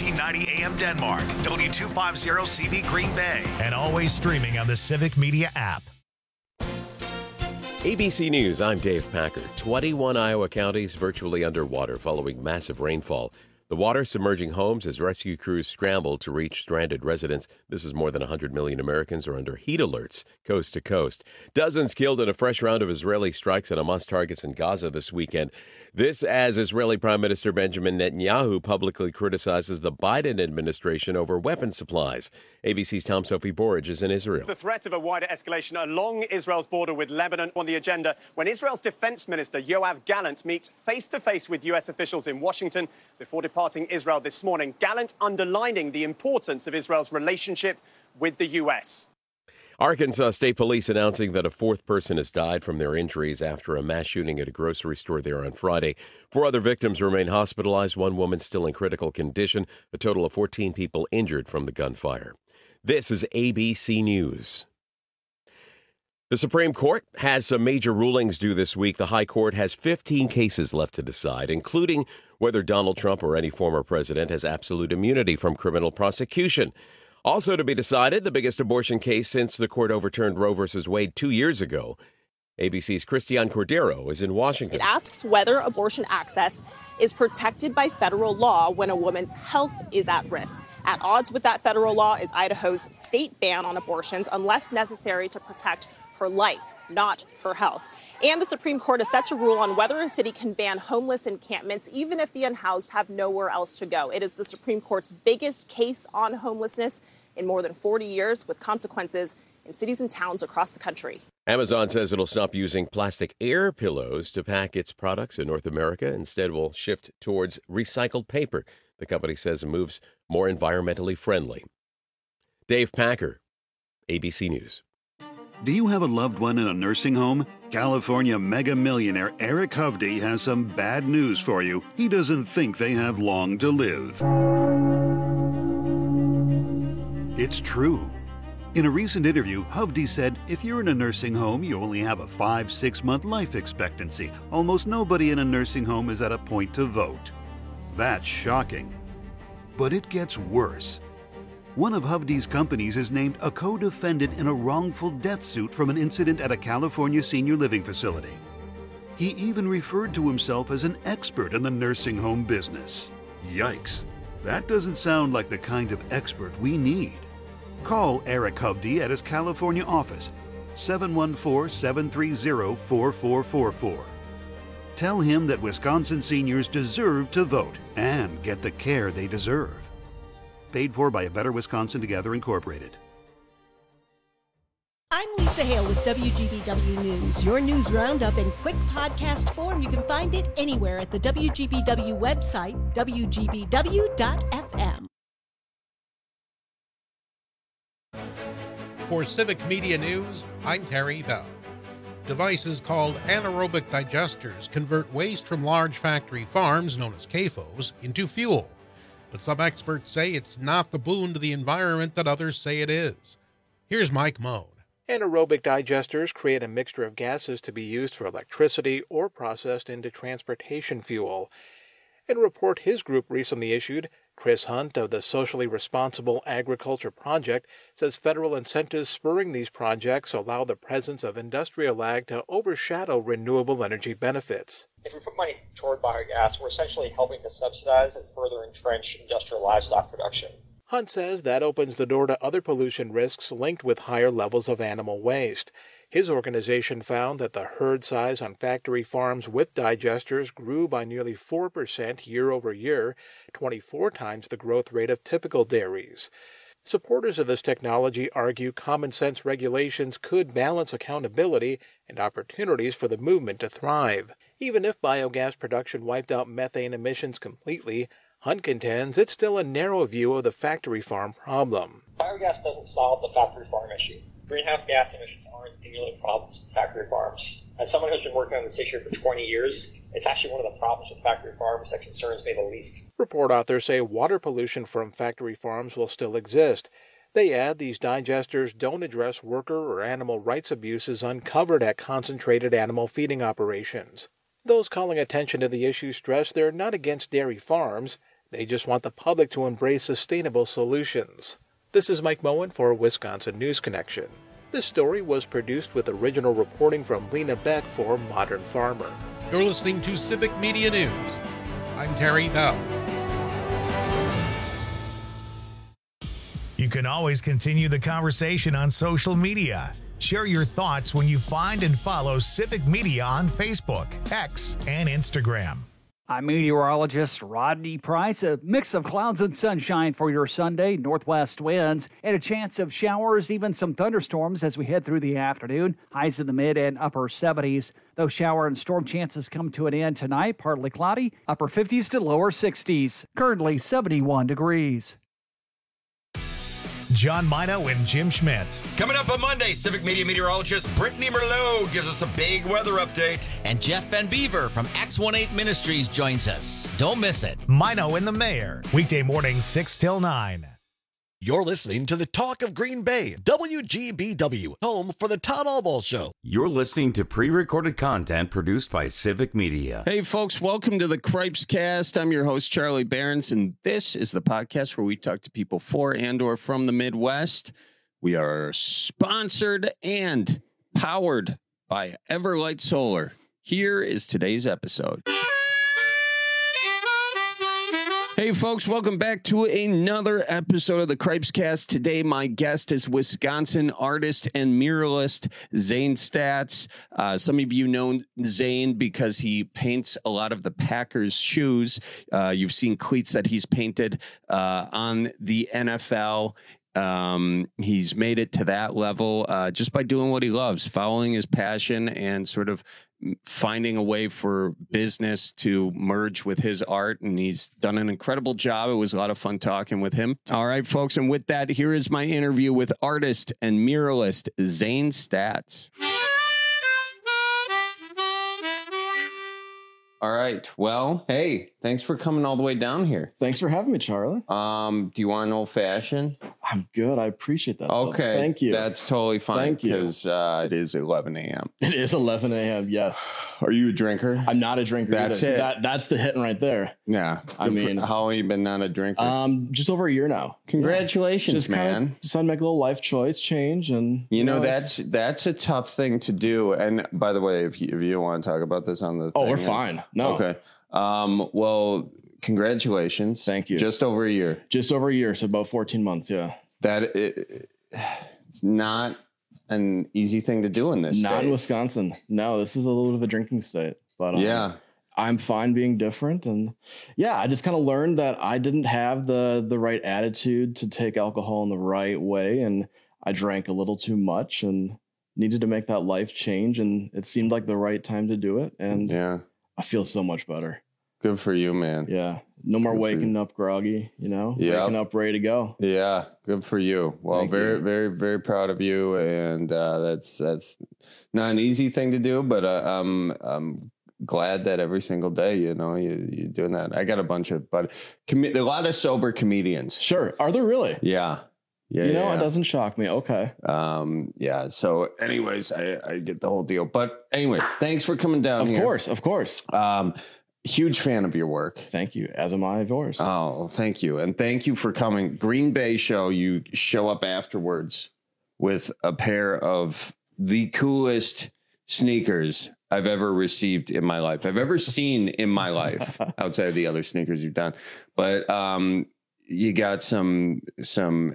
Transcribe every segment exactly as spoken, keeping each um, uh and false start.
fourteen ninety A M Denmark, W two fifty C V Green Bay, and always streaming on the Civic Media app. A B C News, I'm Dave Packer. twenty-one Iowa counties virtually underwater following massive rainfall. The water submerging homes as rescue crews scramble to reach stranded residents. This is more than one hundred million Americans are under heat alerts coast to coast. Dozens killed in a fresh round of Israeli strikes on Hamas targets in Gaza this weekend. This as Israeli Prime Minister Benjamin Netanyahu publicly criticizes the Biden administration over weapon supplies. A B C's Tom Sophie Borage is in Israel. The threat of a wider escalation along Israel's border with Lebanon on the agenda when Israel's defense minister Yoav Gallant meets face-to-face with U S officials in Washington before departing Israel this morning. Gallant underlining the importance of Israel's relationship with the U S. Arkansas State Police announcing that a fourth person has died from their injuries after a mass shooting at a grocery store there on Friday. Four other victims remain hospitalized, one woman still in critical condition. A total of fourteen people injured from the gunfire. This is A B C News. The Supreme Court has some major rulings due this week. The High Court has fifteen cases left to decide, including whether Donald Trump or any former president has absolute immunity from criminal prosecution. Also to be decided, the biggest abortion case since the court overturned Roe v. Wade two years ago. A B C's Christiane Cordero is in Washington. It asks whether abortion access is protected by federal law when a woman's health is at risk. At odds with that federal law is Idaho's state ban on abortions unless necessary to protect her life, not her health. And the Supreme Court is set to rule on whether a city can ban homeless encampments, even if the unhoused have nowhere else to go. It is the Supreme Court's biggest case on homelessness in more than forty years, with consequences in cities and towns across the country. Amazon says it'll stop using plastic air pillows to pack its products in North America. Instead, will shift towards recycled paper. The company says it moves more environmentally friendly. Dave Packer, A B C News. Do you have a loved one in a nursing home? California mega millionaire Eric Hovde has some bad news for you. He doesn't think they have long to live. It's true. In a recent interview, Hovde said, if you're in a nursing home, you only have a five, six month life expectancy. Almost nobody in a nursing home is at a point to vote. That's shocking. But it gets worse. One of Hovde's companies is named a co-defendant in a wrongful death suit from an incident at a California senior living facility. He even referred to himself as an expert in the nursing home business. Yikes, that doesn't sound like the kind of expert we need. Call Eric Hovde at his California office, seven one four, seven three zero, four four four four. Tell him that Wisconsin seniors deserve to vote and get the care they deserve. Paid for by A Better Wisconsin Together, Incorporated. I'm Lisa Hale with W G B W News. Your news roundup in quick podcast form. You can find it anywhere at the W G B W website, W G B W dot F M. For Civic Media News, I'm Terry Bell. Devices called anaerobic digesters convert waste from large factory farms, known as C A F Os, into fuel. But some experts say it's not the boon to the environment that others say it is. Here's Mike Moan. Anaerobic digesters create a mixture of gases to be used for electricity or processed into transportation fuel. In a report his group recently issued, Chris Hunt of the Socially Responsible Agriculture Project says federal incentives spurring these projects allow the presence of industrial ag to overshadow renewable energy benefits. If we put money toward biogas, we're essentially helping to subsidize and further entrench industrial livestock production. Hunt says that opens the door to other pollution risks linked with higher levels of animal waste. His organization found that the herd size on factory farms with digesters grew by nearly four percent year over year, twenty-four times the growth rate of typical dairies. Supporters of this technology argue common sense regulations could balance accountability and opportunities for the movement to thrive. Even if biogas production wiped out methane emissions completely, Hunt contends it's still a narrow view of the factory farm problem. Biogas doesn't solve the factory farm issue. Greenhouse gas emissions aren't the only problems with factory farms. As someone who's been working on this issue for twenty years, it's actually one of the problems with factory farms that concerns me the least. Report authors say water pollution from factory farms will still exist. They add these digesters don't address worker or animal rights abuses uncovered at concentrated animal feeding operations. Those calling attention to the issue stress they're not against dairy farms. They just want the public to embrace sustainable solutions. This is Mike Moen for Wisconsin News Connection. This story was produced with original reporting from Lena Beck for Modern Farmer. You're listening to Civic Media News. I'm Terry Bell. You can always continue the conversation on social media. Share your thoughts when you find and follow Civic Media on Facebook, X, and Instagram. I'm meteorologist Rodney Price. A mix of clouds and sunshine for your Sunday, northwest winds, and a chance of showers, even some thunderstorms as we head through the afternoon. Highs in the mid and upper seventies. Those shower and storm chances come to an end tonight, partly cloudy, upper fifties to lower sixties. Currently seventy-one degrees. John Mino and Jim Schmidt. Coming up on Monday, Civic Media meteorologist Brittany Merlot gives us a big weather update. And Jeff Van Beaver from X eighteen Ministries joins us. Don't miss it. Mino and the Mayor. Weekday morning, six till nine. You're listening to the Talk of Green Bay, W G B W, home for the Todd Allball Show. You're listening to pre-recorded content produced by Civic Media. Hey, folks, welcome to the Cripes Cast. I'm your host, Charlie Behrens, and this is the podcast where we talk to people for and or from the Midwest. We are sponsored and powered by Everlight Solar. Here is today's episode. Hey, folks, welcome back to another episode of the Cripes Cast. Today, my guest is Wisconsin artist and muralist Zane Statz. Uh, some of you know Zane because he paints a lot of the Packers' shoes. Uh, you've seen cleats that he's painted uh, on the N F L. Um, he's made it to that level uh, just by doing what he loves, following his passion and sort of finding a way for business to merge with his art. And he's done an incredible job. It was a lot of fun talking with him. All right, folks. And with that, here is my interview with artist and muralist Zane Statz. All right. Well, hey, thanks for coming all the way down here. Thanks for having me, Charlie. Um, do you want an old fashioned? I'm good. I appreciate that. Okay. Though. Thank you. That's totally fine. Thank you. Because uh, it is eleven a.m. It is eleven a.m. Yes. Are you a drinker? I'm not a drinker. That's either. it. So that, that's the hit right there. Yeah. I mean, for, how long have you been not a drinker? Um, just over a year now. Congratulations, just man. Just kind of make a little life choice change, and you, you know, know that's that's a tough thing to do. And by the way, if you, if you don't want to talk about this on the oh, thing, we're fine. No. Okay. Um. Well, congratulations. Thank you. Just over a year. Just over a year. So about fourteen months. Yeah. That it, it's not an easy thing to do in this not state. In Wisconsin. No, this is a little bit of a drinking state, but um, yeah, I'm fine being different. And yeah, I just kind of learned that I didn't have the, the right attitude to take alcohol in the right way. And I drank a little too much and needed to make that life change. And it seemed like the right time to do it. And yeah, I feel so much better. Good for you, man. Yeah. No more good waking up groggy, you know, yep. waking up ready to go. Yeah. Good for you. Well, Thank very, you. very, very proud of you. And uh, that's, that's not an easy thing to do, but uh, I'm, I'm glad that every single day, you know, you, you're doing that. I got a bunch of, but com- a lot of sober comedians. Sure. Are there really? Yeah. Yeah, you know, yeah. It doesn't shock me. Okay. Um, yeah. So anyways, I, I get the whole deal, but anyway, thanks for coming down Of here. course. Of course. Um, huge fan of your work. Thank you. As am I of yours. Oh, thank you. And thank you for coming. Green Bay show, you show up afterwards with a pair of the coolest sneakers I've ever received in my life. I've ever seen in my life outside of the other sneakers you've done. But um, you got some, some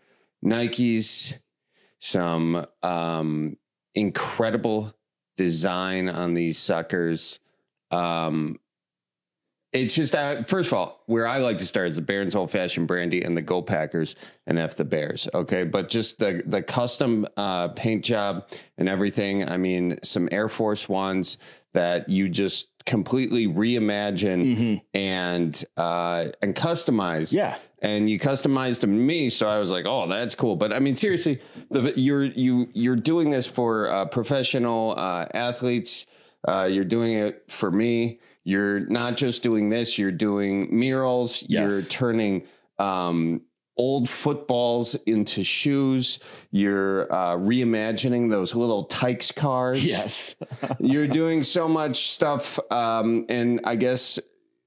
Nikes, some um, incredible design on these suckers. Um, it's just, uh, first of all, where I like to start is the Barron's Old Fashioned Brandy and the Go Packers and F the Bears. Okay. But just the, the custom uh, paint job and everything. I mean, some Air Force Ones that you just completely reimagine mm-hmm. and, uh, and customize. Yeah. And you customized them to me, so I was like, "Oh, that's cool." But I mean, seriously, the, you're you you're doing this for uh, professional uh, athletes. Uh, you're doing it for me. You're not just doing this. You're doing murals. Yes. You're turning um, old footballs into shoes. You're uh, reimagining those little Tykes cars. Yes. You're doing so much stuff, um, and I guess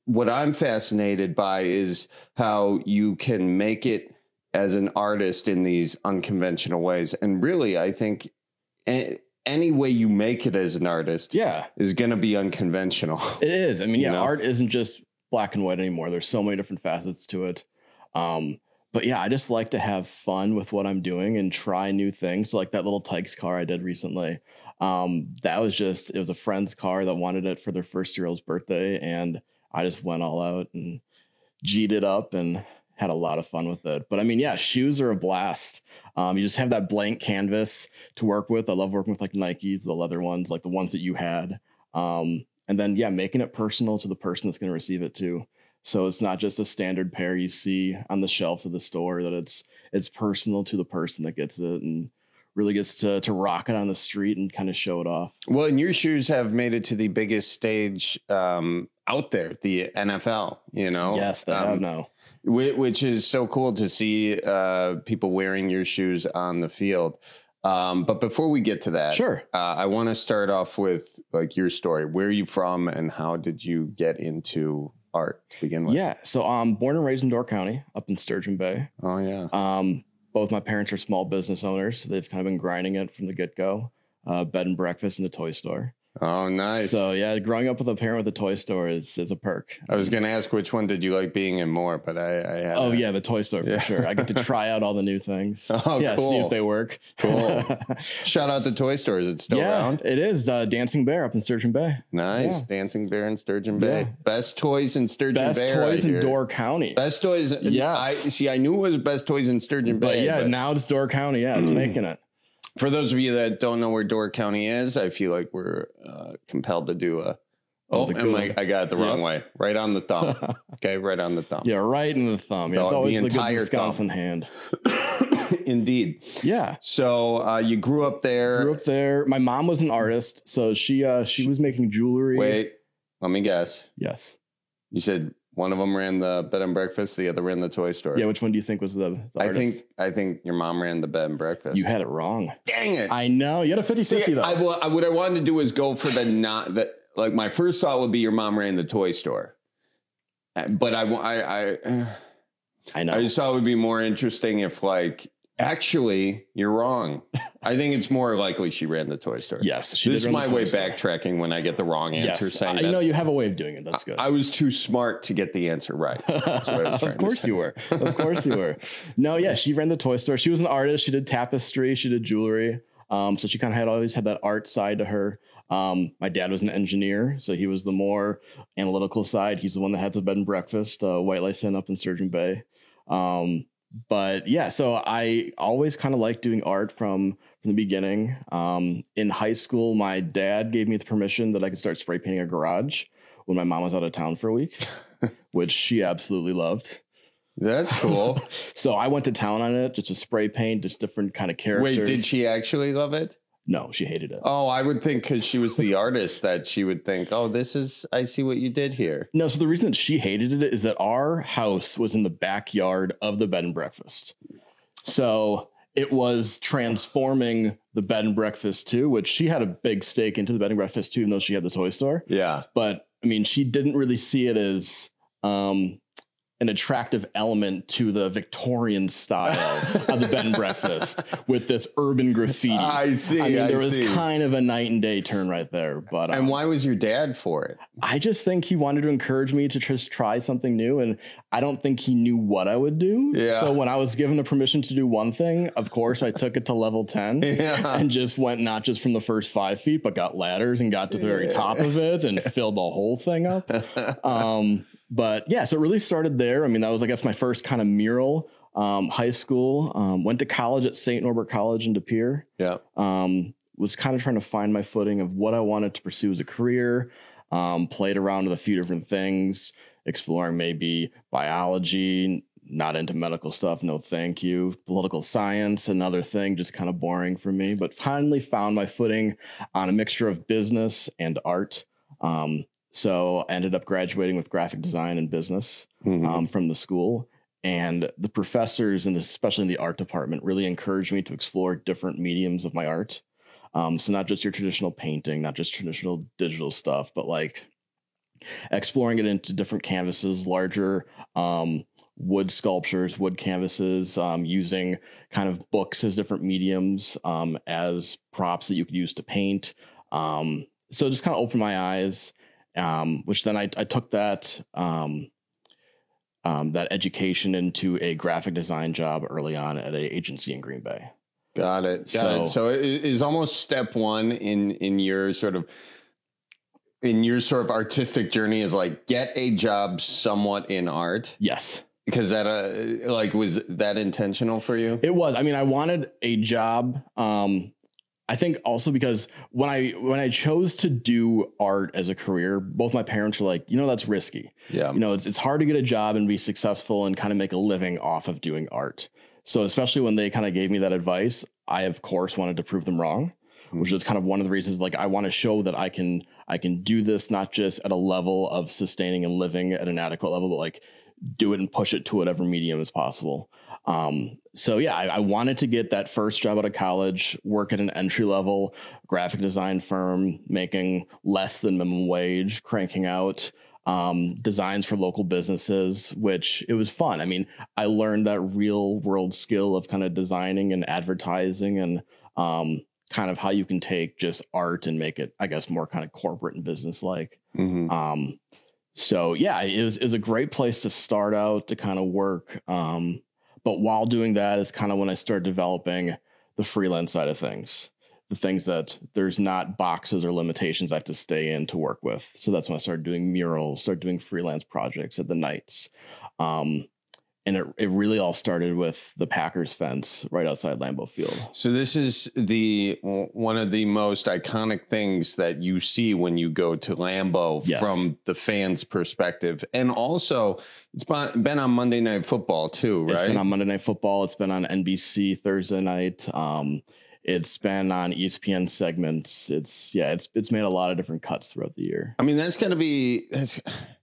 what I'm fascinated by is how you can make it as an artist in these unconventional ways. And really, I think any, any way you make it as an artist yeah. is going to be unconventional. It is. I mean, yeah, You know? art isn't just black and white anymore. There's so many different facets to it. Um, but yeah, I just like to have fun with what I'm doing and try new things. Like that little Tykes car I did recently. Um, that was just, it was a friend's car that wanted it for their first year old's birthday. And I just went all out and G'd it up and had a lot of fun with it. But I mean, yeah, shoes are a blast. Um, you just have that blank canvas to work with. I love working with like Nikes, the leather ones, like the ones that you had. Um, and then, yeah, making it personal to the person that's going to receive it too. So it's not just a standard pair you see on the shelves of the store, that it's it's personal to the person that gets it and really gets to to rock it on the street and kind of show it off. Well, and your shoes have made it to the biggest stage um, out there, the N F L, you know? Yes, they um, have now. Which is so cool to see uh, people wearing your shoes on the field. Um, but before we get to that, sure, uh, I want to start off with like your story. Where are you from and how did you get into art to begin with? Yeah, so I'm born and raised in Door County, up in Sturgeon Bay. Oh, yeah. Um, both my parents are small business owners. They've kind of been grinding it from the get-go. Uh, bed and breakfast and a toy store. Oh, nice. So, yeah, growing up with a parent with a toy store is is a perk. I was going to ask which one did you like being in more, but I, I had Oh, a... yeah, the toy store for Yeah. sure. I get to try out all the new things. Oh, yeah, cool. see if they work. Cool. Shout out the toy store. Is it still yeah, around? It is. Uh, Dancing Bear up in Sturgeon Bay. Nice. Yeah. Dancing Bear in Sturgeon Bay. Yeah. Best toys in Sturgeon Best Bay. toys right in here. Door County. Best toys. Yes. I see. I knew it was best toys in Sturgeon But Bay. yeah, but now it's Door County. Yeah, it's making it. for those of you that don't know where Door County is, I feel like we're uh, compelled to do a. Oh, Oh, the and good like one. I got it the wrong Yep. way. Right on the thumb. Okay, right on the thumb. Yeah, right in the thumb. Yeah, it's The- always the the, good entire Wisconsin thumb. hand. Indeed. Yeah. So uh, you grew up there. Grew up there. My mom was an artist, so she uh, she was making jewelry. Wait, let me guess. Yes. You said one of them ran the bed and breakfast, the other ran the toy store. Yeah, which one do you think was the, the I artist? think I think your mom ran the bed and breakfast. You had it wrong. Dang it. I know. You had a fifty-fifty See, though. I, well, I, what I wanted to do is go for the not that. Like my first thought would be your mom ran the toy store, Uh, but I I I, I know. I just thought it would be more interesting if like actually you're wrong. I think it's more likely she ran the toy store. Yes, she this did is run the my way toy store. backtracking when I get the wrong answer. Yes, saying I that know you have a way of doing it. That's good. I was too smart to get the answer right. That's what I was trying Of to course say. you were. Of course you were. No, yeah, she ran the toy store. She was an artist. She did tapestry. She did jewelry. Um, so she kind of had always had that art side to her. Um, my dad was an engineer, so he was the more analytical side. He's the one that had the bed and breakfast, uh, White Lice Inn up in Sturgeon Bay. Um, but yeah, so I always kind of liked doing art from from the beginning. Um, in high school, my dad gave me the permission that I could start spray painting a garage when my mom was out of town for a week, which she absolutely loved. That's cool. So I went to town on it, just to spray paint, just different kind of characters. Wait, did she actually love it? No, she hated it. Oh, I would think because she was the artist that she would think, oh, this is, I see what you did here. No, so the reason that she hated it is that our house was in the backyard of the bed and breakfast. So it was transforming the bed and breakfast too, which she had a big stake into the bed and breakfast too, even though she had the toy store. Yeah. But I mean, she didn't really see it as um, an attractive element to the Victorian style of the bed and breakfast with this urban graffiti. I see. I mean, I there was see. kind of a night and day turn right there. But um, And why was your dad for it? I just think he wanted to encourage me to just try something new. And I don't think he knew what I would do. Yeah. So when I was given the permission to do one thing, of course, I took it to level ten Yeah. and just went not just from the first five feet, but got ladders and got to the very top of it and filled the whole thing up. Um, but yeah, so it really started there. I mean, that was, I guess, my first kind of mural. Um, high school, um, went to college at Saint Norbert College in De Pere. Yeah. Um, was kind of trying to find my footing of what I wanted to pursue as a career. Um, played around with a few different things, exploring maybe biology, not into medical stuff. No, thank you. Political science, another thing, just kind of boring for me, but finally found my footing on a mixture of business and art. Um, so I ended up graduating with graphic design and business Mhm. um, from the school. And the professors, and especially in the art department, really encouraged me to explore different mediums of my art. Um, so not just your traditional painting, not just traditional digital stuff, but like exploring it into different canvases, larger um, wood sculptures, wood canvases, um, using kind of books as different mediums um, as props that you could use to paint. Um, so it just kind of opened my eyes, um, which then I, I took that um, um, that education into a graphic design job early on at a agency in Green Bay. Got it. Got so, it. So it is almost step one in in your sort of in your sort of artistic journey is like get a job somewhat in art. Yes. Because that uh, like was that intentional for you? It was. I mean, I wanted a job. Um, I think also because when I when I chose to do art as a career, both my parents were like, you know, that's risky. Yeah. You know, it's it's hard to get a job and be successful and kind of make a living off of doing art. So especially when they kind of gave me that advice, I of course wanted to prove them wrong, mm-hmm. which is kind of one of the reasons. Like I want to show that I can I can do this not just at a level of sustaining and living at an adequate level, but like do it and push it to whatever medium is possible. Um, so yeah, I, I wanted to get that first job out of college, work at an entry level graphic design firm, making less than minimum wage, cranking out um, designs for local businesses, which it was fun. I mean, I learned that real world skill of kind of designing and advertising and um, kind of how you can take just art and make it, I guess, more kind of corporate and business like. Mm-hmm. Um, so yeah, it was, it was a great place to start out to kind of work. Um, but while doing that is kind of when I started developing the freelance side of things. The things that there's not boxes or limitations I have to stay in to work with. So that's when I started doing murals, started doing freelance projects at the Knights. Um, and it, it really all started with the Packers fence right outside Lambeau Field. So this is the one of the most iconic things that you see when you go to Lambeau yes. from the fans' perspective. And also it's been on Monday Night Football too, right? It's been on Monday Night Football. It's been on N B C Thursday night. Um, It's been on E S P N segments. It's yeah, it's it's made a lot of different cuts throughout the year. I mean, that's going to be that's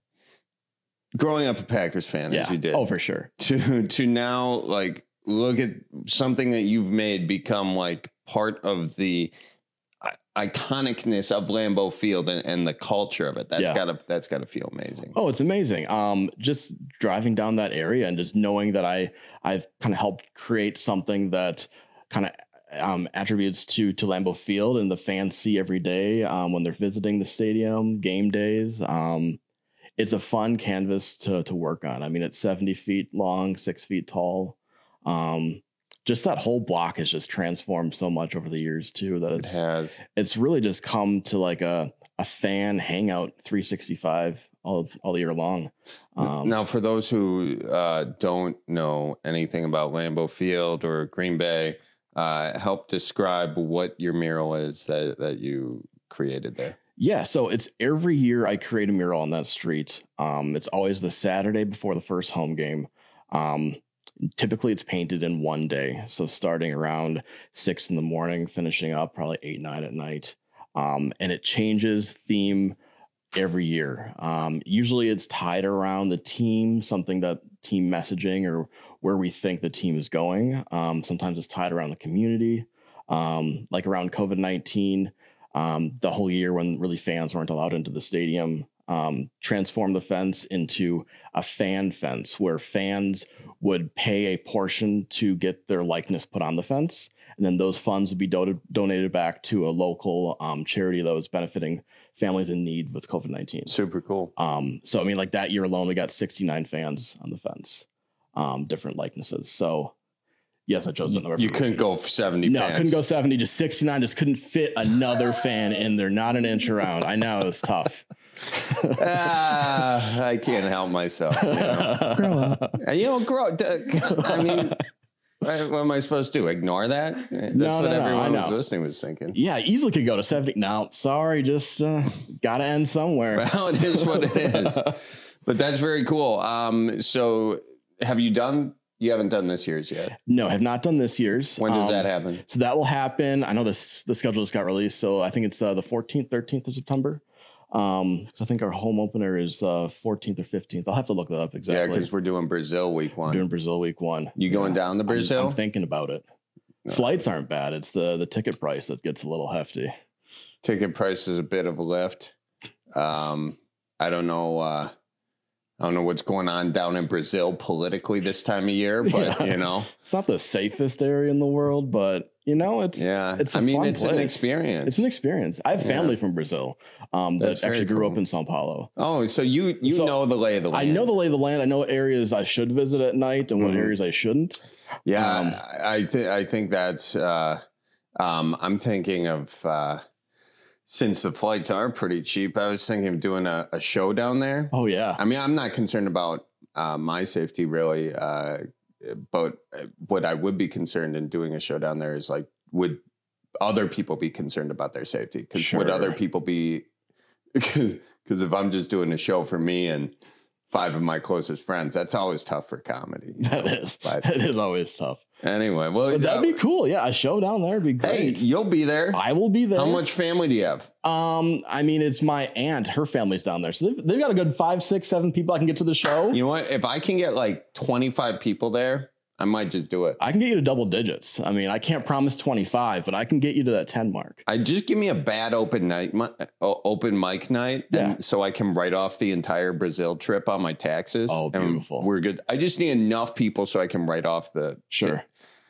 growing up a Packers fan yeah. as you did. Oh, for sure. To to now like look at something that you've made become like part of the iconicness of Lambeau Field and, and the culture of it. That's yeah. gotta that's gotta feel amazing. Oh, it's amazing. Um, just driving down that area and just knowing that I I've kind of helped create something that kind of Um, attributes to to Lambeau Field and the fans see every day um, when they're visiting the stadium, game days. Um, it's a fun canvas to to work on. I mean, it's seventy feet long, six feet tall. Um, just that whole block has just transformed so much over the years too. That it's it has. It's really just come to like a a fan hangout three sixty-five all all year long. Um, now, for those who uh, don't know anything about Lambeau Field or Green Bay. Uh, help describe what your mural is that, that you created there. Yeah, so it's every year I create a mural on that street. Um, it's always the Saturday before the first home game. Um, typically, it's painted in one day. So starting around six in the morning, finishing up probably eight, nine at night. Um, and it changes theme every year. Um, usually it's tied around the team, something that team messaging or where we think the team is going. Um, sometimes it's tied around the community, um, like around COVID nineteen, um, the whole year when really fans weren't allowed into the stadium, um, transform the fence into a fan fence where fans would pay a portion to get their likeness put on the fence. And then those funds would be do- donated back to a local um, charity that was benefiting families in need with COVID nineteen. Super cool. Um, so, I mean, like that year alone, we got sixty-nine fans on the fence, um, different likenesses. So, yes, I chose that number. You couldn't go seventy No, fans. couldn't go seventy, just sixty-nine. Just couldn't fit another fan in there, not an inch around. I know, it was tough. ah, I can't help myself. You know? Grow up. You know, grow. I mean... What am I supposed to do? Ignore that? That's no, what no, everyone no, was listening was thinking. Yeah, easily could go to seventy. No, sorry, just uh, got to end somewhere. Well, it is what it is. But that's very cool. Um, so have you done, you haven't done this year's yet? No, have not done this year's. When does um, that happen? So that will happen. I know this, the schedule just got released. So I think it's uh, the fourteenth, thirteenth of September. Um, so I think our home opener is uh fourteenth or fifteenth. I'll have to look that up exactly. Yeah, because we're doing Brazil week one. We're doing Brazil week one. You going yeah. down to Brazil? I'm, I'm thinking about it. No. Flights aren't bad. It's the the ticket price that gets a little hefty. Ticket price is a bit of a lift. Um, I don't know. Uh, I don't know what's going on down in Brazil politically this time of year, but, yeah. you know. It's not the safest area in the world, but, you know, it's yeah. it's a I mean, fun it's place. an experience. It's an experience. I have family yeah. from Brazil um, that actually grew cool. up in Sao Paulo. Oh, so you you so know the lay of the land. I know the lay of the land. I know what areas I should visit at night and mm-hmm. what areas I shouldn't. Yeah, um, I, th- I think that's, uh, um, I'm thinking of... Uh, Since the flights are pretty cheap, I was thinking of doing a, a show down there. Oh, yeah. I mean, I'm not concerned about uh, my safety, really. Uh, but what I would be concerned in doing a show down there is, like, would other people be concerned about their safety? Because sure. would other people be... Because if I'm just doing a show for me and five of my closest friends, that's always tough for comedy. That know? is. But, it is always tough. Anyway, well, but that'd uh, be cool. Yeah, a show down there would be great. Hey, you'll be there. I will be there. How much family do you have? Um, I mean, it's my aunt. Her family's down there, so they've, they've got a good five, six, seven people I can get to the show. You know what? If I can get like twenty-five people there, I might just do it. I can get you to double digits. I mean, I can't promise twenty-five, but I can get you to that ten mark. I just give me a bad open night, open mic night, yeah. and so I can write off the entire Brazil trip on my taxes. Oh, beautiful. We're good. I just need enough people so I can write off the sure.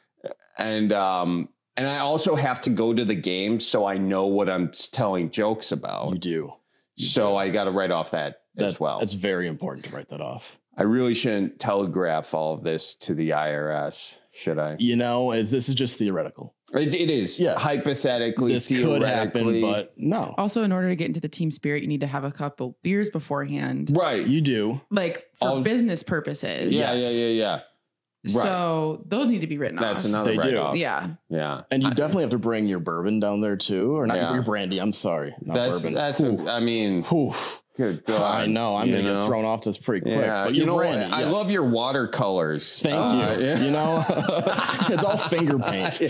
And um and I also have to go to the game so I know what I'm telling jokes about. You do. You so do. I got to write off that, that as well. It's very important to write that off. I really shouldn't telegraph all of this to the I R S, should I? You know, as this is just theoretical. It, it is. Yeah. Hypothetically, this could happen, but no. Also, in order to get into the team spirit, you need to have a couple beers beforehand. Right. You do. Like for all, business purposes. Yeah, yeah, yeah, yeah. Right. So those need to be written That's off. That's another they write-off. do. Yeah. Yeah. And you I, definitely have to bring your bourbon down there too, or not yeah. your brandy. I'm sorry. Not that's, bourbon. That's, a, I mean, Ooh. Good God. I know. I'm going to get thrown off this pretty quick. Yeah. But you know brandy, what? I yes. love your watercolors. Thank uh, you. Yeah. You know, it's all finger paint.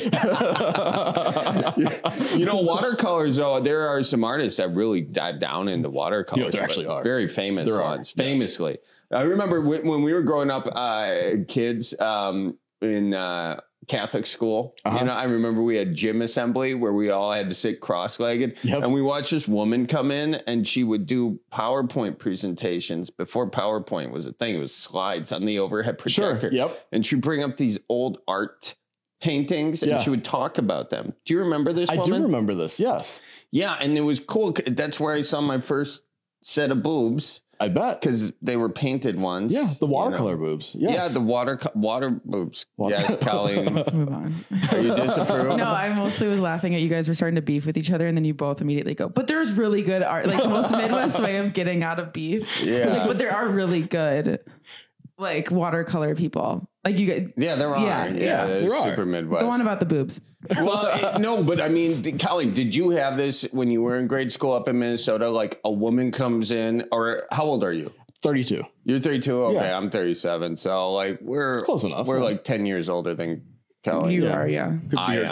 You know, watercolors, though, there are some artists that really dive down into watercolors. You know, there actually are. Very famous there ones. Are. Famously. Yes. I remember when we were growing up, uh, kids, um, in uh, Catholic school, uh-huh. you know, I remember we had gym assembly where we all had to sit cross-legged, yep. and we watched this woman come in, and she would do PowerPoint presentations before PowerPoint was a thing. It was slides on the overhead projector. Sure. Yep. And she'd bring up these old art paintings, and yeah. she would talk about them. Do you remember this I woman? do remember this. Yes. Yeah, and it was cool. That's where I saw my first set of boobs. I bet. Because they were painted ones. Yeah, the watercolor you know. boobs. Yes. Yeah, the water water boobs. Water. Yes, Colleen. Let's move on. Are you disapproved? No, I mostly was laughing at you guys were starting to beef with each other, and then you both immediately go, but there's really good art. Like the most Midwest way of getting out of beef. Yeah. Like, but there are really good, like, watercolor people. Like you guys. Yeah, there are. Yeah, Yeah, yeah. there super Midwest. Go on about the boobs. Well, it, no, but I mean, Colleen, did you have this when you were in grade school up in Minnesota? Like a woman comes in, or how old are you? thirty-two. You're thirty-two? Okay, yeah. I'm thirty-seven. So, like, we're close enough. We're right? like ten years older than Colleen. You yeah. are, yeah. Could be I your am.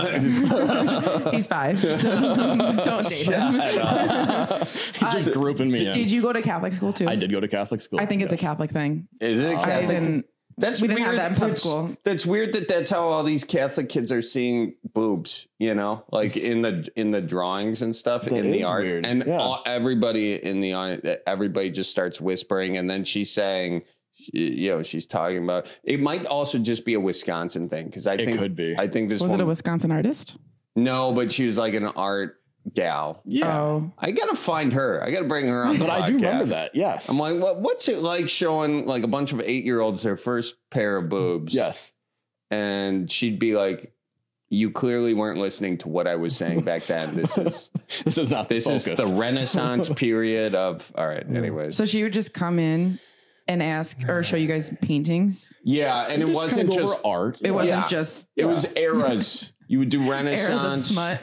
grandpa. He's five, so don't date him. He's just grouping me in. Did you go to Catholic school too? I did go to Catholic school. I think it's yes. a Catholic thing. Is it? I Catholic? didn't. That's we didn't weird. have that in pub that's, school. That's weird that that's how all these Catholic kids are seeing boobs, you know, like in the in the drawings and stuff that in the art. Weird. And yeah. all, everybody in the everybody just starts whispering, and then she's saying, you know, she's talking about. It might also just be a Wisconsin thing because I it think could be. I think this was one, it a Wisconsin artist? No, but she was like an art gal. Yeah, oh. I gotta find her. I gotta bring her on. But the I podcast. do remember that. Yes, I'm like, what? What's it like showing like a bunch of eight year olds their first pair of boobs? Yes, and she'd be like, "You clearly weren't listening to what I was saying back then. This is this is not. The this focus. is the Renaissance period of." All right. Anyways, so she would just come in and ask or show you guys paintings. Yeah, and it just wasn't kind of just art. It wasn't yeah. just. It yeah. was eras. You would do Renaissance. Eras of smut.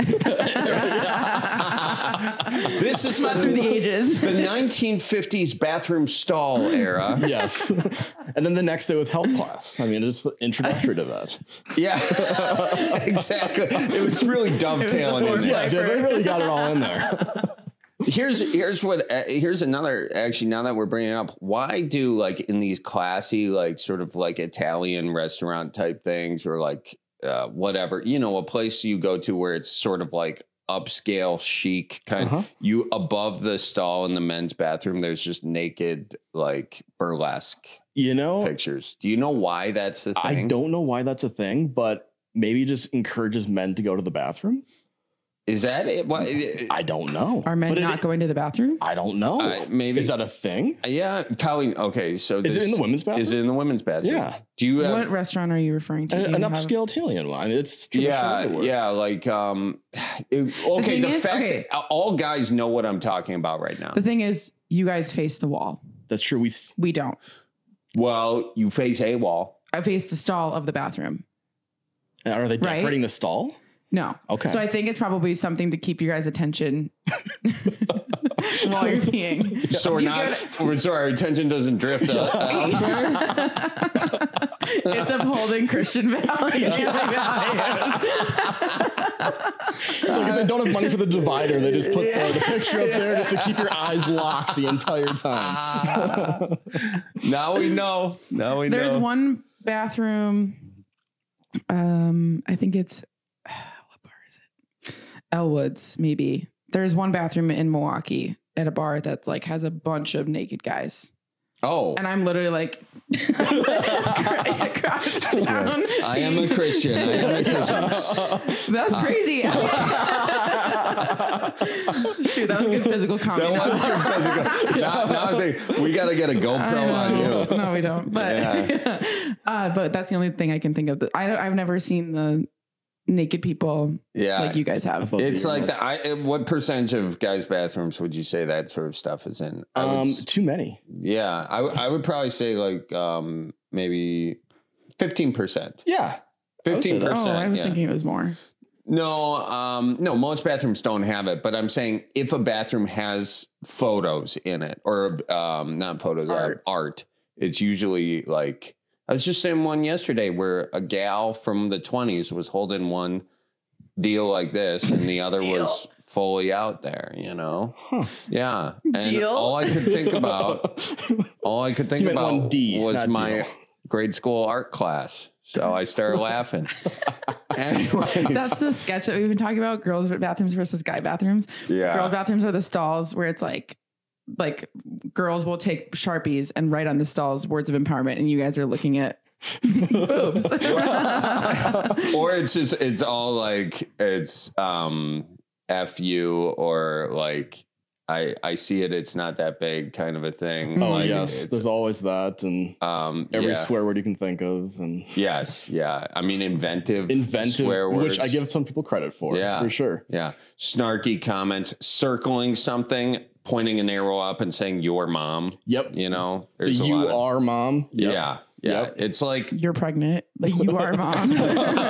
This is smut the, through the ages. The nineteen fifties bathroom stall era. Yes. And then the next day with health class. I mean, it's introductory to that. Yeah, exactly. It was really dovetailing in there. Yeah, they really got it all in there. Here's here's what uh, here's another actually now that we're bringing it up, why do like in these classy like sort of like Italian restaurant type things or like uh, whatever, you know, a place you go to where it's sort of like upscale chic kind. Uh-huh. You above the stall in the men's bathroom, there's just naked like burlesque. You know, pictures. Do you know why that's the thing? I don't know why that's a thing, but maybe just encourages men to go to the bathroom. Is that it? What, I don't know. Are men But not it, going to the bathroom? I don't know. Uh, maybe Is that a thing? Yeah, Colleen. Okay, so Is this, it in the women's bathroom? Is it in the women's bathroom? Yeah. Do you have What restaurant are you referring to? An, Do you an have- upscale Italian one. It's traditional Yeah, everywhere. yeah, like um, it- okay. thing The, is- fact okay. that all guys know what I'm talking about right now. The thing is, you guys face the wall. That's true. We s- We don't. Well, you face a wall. I face the stall of the bathroom. Are they Right? decorating the stall? No. Okay. So I think it's probably something to keep your guys' attention while you're peeing. So we're Do you not. get- We're so our attention doesn't drift uh, elsewhere. It's upholding Christian values. It's like if they don't have money for the divider, they just put the, the picture up there just to keep your eyes locked the entire time. Now we know. Now we There's know. one bathroom. Um, I think it's what bar is it? Elwood's, maybe. There's one bathroom in Milwaukee at a bar that like has a bunch of naked guys. Oh, And I'm literally like crouched down. I am a Christian. I am a Christian. That's crazy. Shoot, that was good physical comedy. That was good physical. Now, now I think we got to get a GoPro on you. No, we don't. But Yeah. uh, but that's the only thing I can think of. I don't, I've never seen the naked people Yeah, like you guys have. It's like the, I, what percentage of guys' bathrooms would you say that sort of stuff is in? I would Um, s- too many. yeah, I, w- I would probably say like um, maybe fifteen percent. Yeah. Fifteen Oh, percent. I was yeah. thinking it was more. No, um, no, most bathrooms don't have it, but I'm saying if a bathroom has photos in it or um, not photos, art. Uh, art, it's usually like, I was just in one yesterday where a gal from the twenties was holding one deal like this and the other was fully out there, you know? Huh. Yeah. And Deal? all I could think about, all I could think You meant about one D, was not my deal. grade school art class. So I started laughing. Anyways. That's the sketch that we've been talking about: girls' bathrooms versus guy bathrooms. Yeah. Girls' bathrooms are the stalls where it's like, like girls will take Sharpies and write on the stalls words of empowerment, and you guys are looking at boobs. Or it's just it's all like it's um F you or like I I see it, it's not that big kind of a thing. Oh Like, yes, it's, there's always that, and um every yeah. swear word you can think of, and Yes, yeah. I mean inventive inventive, swear words. which I give some people credit for. Yeah. for sure. Yeah. Snarky comments, circling something, pointing an arrow up and saying your mom. Yep. You know, The there's a you lot of, are mom. Yep. Yeah. Yeah. Yep. It's like You're pregnant. Like you are, mom. This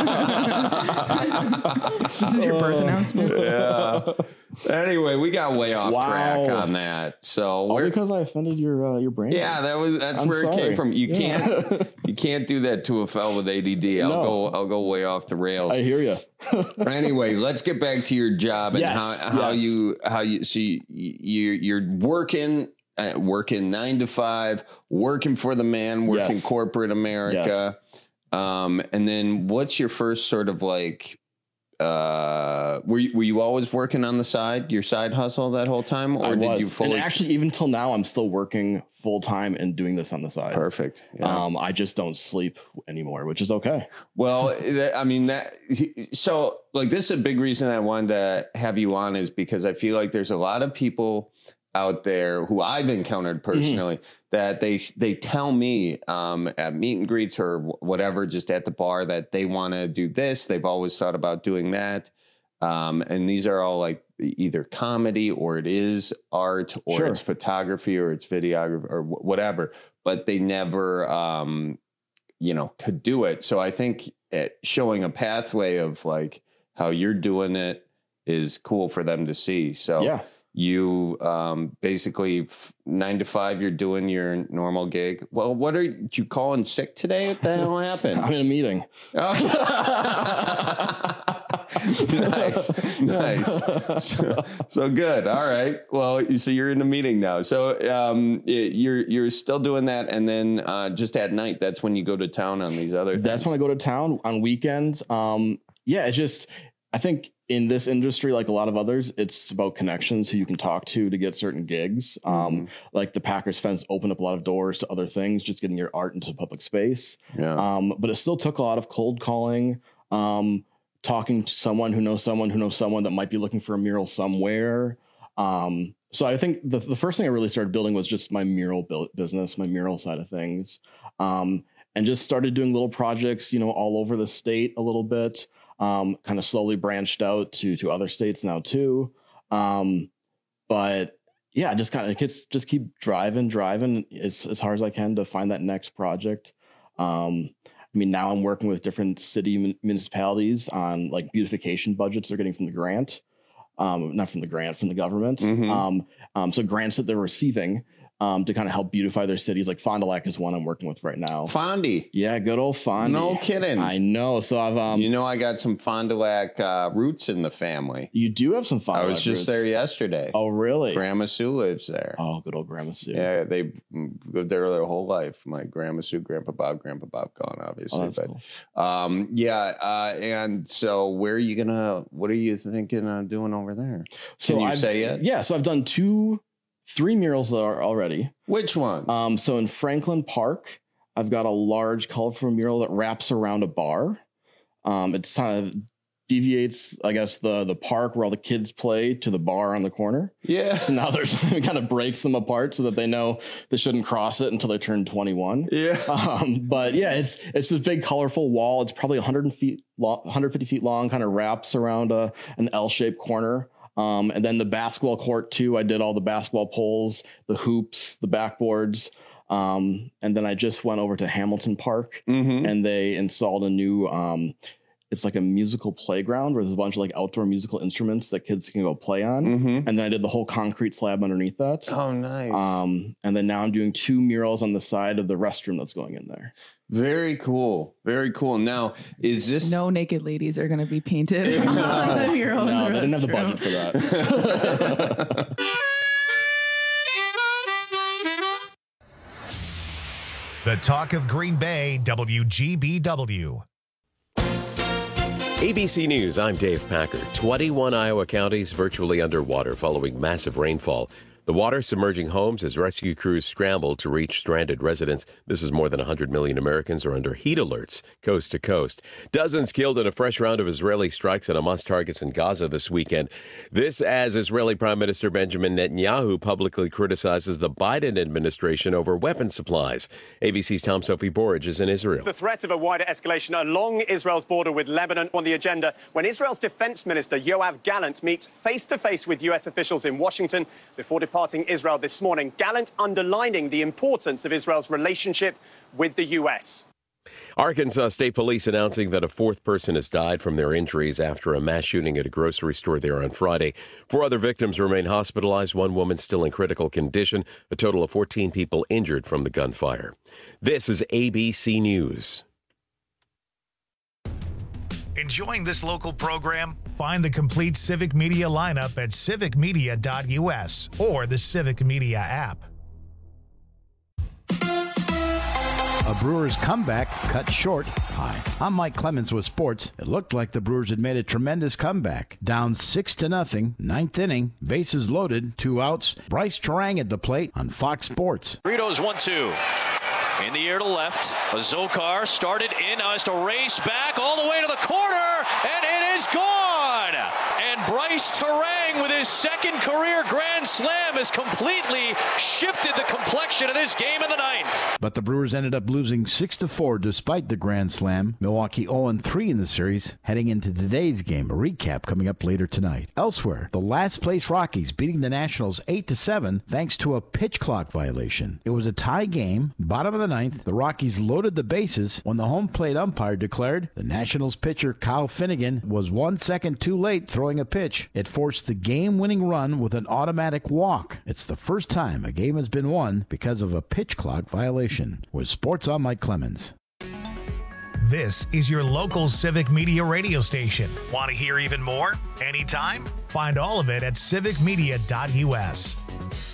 is your birth announcement. yeah. Anyway, we got way off Wow. track on that. So All we're because I offended your uh, your brain. yeah, that was that's I'm where it sorry. came from. You Yeah. can't you can't do that to a fella with A D D. I'll No. go I'll go way off the rails. I hear you. Anyway, let's get back to your job and Yes, how how yes. you how you so you, you you're working uh, working nine to five, working for the man, working Yes. corporate America. Um, and then what's your first sort of like uh were you, were you always working on the side, your side hustle that whole time, or I did was, you fully and actually, even till now, I'm still working full time and doing this on the side. perfect? Yeah. Um, I just don't sleep anymore, which is okay. Well, that- I mean that. So, like, this is a big reason I wanted to have you on is because I feel like there's a lot of people out there who I've encountered personally that they they tell me um, at meet and greets or whatever, just at the bar, that they want to do this. They've always thought about doing that, um, and these are all like either comedy or it is art or Sure. it's photography or it's videography or wh- whatever. But they never. Um, you know, could do it. So I think it, showing a pathway of like how you're doing it is cool for them to see. So Yeah. you um, basically f- nine to five, you're doing your normal gig. Well, what are you, you calling sick today? What the hell happened? I'm in a meeting. nice, nice. So, so good. All right. Well, so you're in a meeting now. So um, y- you're you're still doing that, and then uh, just at night, that's when you go to town on these other. That's things. when I go to town on weekends. Um, yeah, it's just I think in this industry, like a lot of others, it's about connections, who you can talk to to get certain gigs. Um, mm-hmm. Like the Packers fence opened up a lot of doors to other things, just getting your art into public space. Yeah. Um, but it still took a lot of cold calling, um, talking to someone who knows someone who knows someone that might be looking for a mural somewhere. Um, so I think the, the first thing I really started building was just my mural build business, my mural side of things. Um, and just started doing little projects, you know, all over the state a little bit. Um, kind of slowly branched out to to other states now too. Um, but yeah, just kind of just, just keep driving, driving as, as hard as I can to find that next project. Um, I mean, now I'm working with different city municipalities on like beautification budgets they're getting from the grant. Um, not from the grant, from the government. Mm-hmm. Um, um, so grants that they're receiving um, to kind of help beautify their cities. Like Fond du Lac is one I'm working with right now. Fondy. Yeah, good old Fondy. No kidding. I know. So I've, um, you know, I got some Fond du Lac uh, roots in the family. You do have some Fond du Lac I was just roots. there yesterday. Oh, really? Grandma Sue lives there. Oh, good old Grandma Sue. Yeah, they lived there their whole life. My Grandma Sue, Grandpa Bob, Grandpa Bob gone, obviously. Oh, that's but cool. um, yeah, uh, and so where are you gonna? What are you thinking of doing over there? So Can you I've, say it? Yeah, so I've done two, three murals there already. Which one? Um, so in Franklin Park, I've got a large colorful mural that wraps around a bar. Um, it's kind of deviates, I guess, the the park where all the kids play to the bar on the corner. Yeah. So now there's it kind of breaks them apart so that they know they shouldn't cross it until they turn twenty-one. Yeah. Um, but yeah, it's it's this big colorful wall. It's probably one hundred feet long, one hundred fifty feet long, kind of wraps around a an L-shaped corner. Um, and then the basketball court too. I did all the basketball poles, the hoops, the backboards. Um, and then I just went over to Hamilton Park mm-hmm. and they installed a new, um, it's like a musical playground where there's a bunch of like outdoor musical instruments that kids can go play on. Mm-hmm. And then I did the whole concrete slab underneath that. Oh, nice. Um, and then now I'm doing two murals on the side of the restroom that's going in there. Very cool. Very cool. Now, is this... No naked ladies are going to be painted on the mural no, in the they didn't have the restroom. budget for that. The talk of Green Bay, W G B W. A B C News, I'm Dave Packer. twenty-one Iowa counties virtually underwater following massive rainfall. The water submerging homes as rescue crews scramble to reach stranded residents. This is more than one hundred million Americans are under heat alerts coast to coast. Dozens killed in a fresh round of Israeli strikes on Hamas targets in Gaza this weekend. This as Israeli Prime Minister Benjamin Netanyahu publicly criticizes the Biden administration over weapon supplies. A B C's Tom Sophie Borage is in Israel. The threat of a wider escalation along Israel's border with Lebanon on the agenda when Israel's defense minister Yoav Gallant meets face-to-face with U S officials in Washington before departing Israel this morning. Gallant underlining the importance of Israel's relationship with the U S. Arkansas State Police announcing that a fourth person has died from their injuries after a mass shooting at a grocery store there on Friday. Four other victims remain hospitalized, one woman still in critical condition, a total of fourteen people injured from the gunfire. This is A B C News. Enjoying this local program? Find the complete Civic Media lineup at civic media dot U S or the Civic Media app. A Brewers comeback cut short. Hi, I'm Mike Clemens with sports. It looked like the Brewers had made a tremendous comeback. Down six to nothing, ninth inning, bases loaded, two outs. Bryce Terang at the plate on Fox Sports. Burritos one two. In the air to left. Azokar started in, has to race back all the way to the corner, and it is gone. And Bryce Terang with his second career grand slam has completely shifted the complexion of this game in the ninth. But the Brewers ended up losing six to four despite the grand slam. Milwaukee oh and three in the series heading into today's game. A recap coming up later tonight. Elsewhere, the last place Rockies beating the Nationals eight to seven thanks to a pitch clock violation. It was a tie game, bottom of the ninth. The Rockies loaded the bases when the home plate umpire declared the Nationals pitcher Kyle Finnegan was one second too late throwing a pitch. It forced the game-winning run with an automatic walk. It's the first time a game has been won because of a pitch clock violation. With Sports, I'm Mike Clemens. This is your local Civic Media radio station. Want to hear even more? Anytime? Find all of it at civic media dot U S.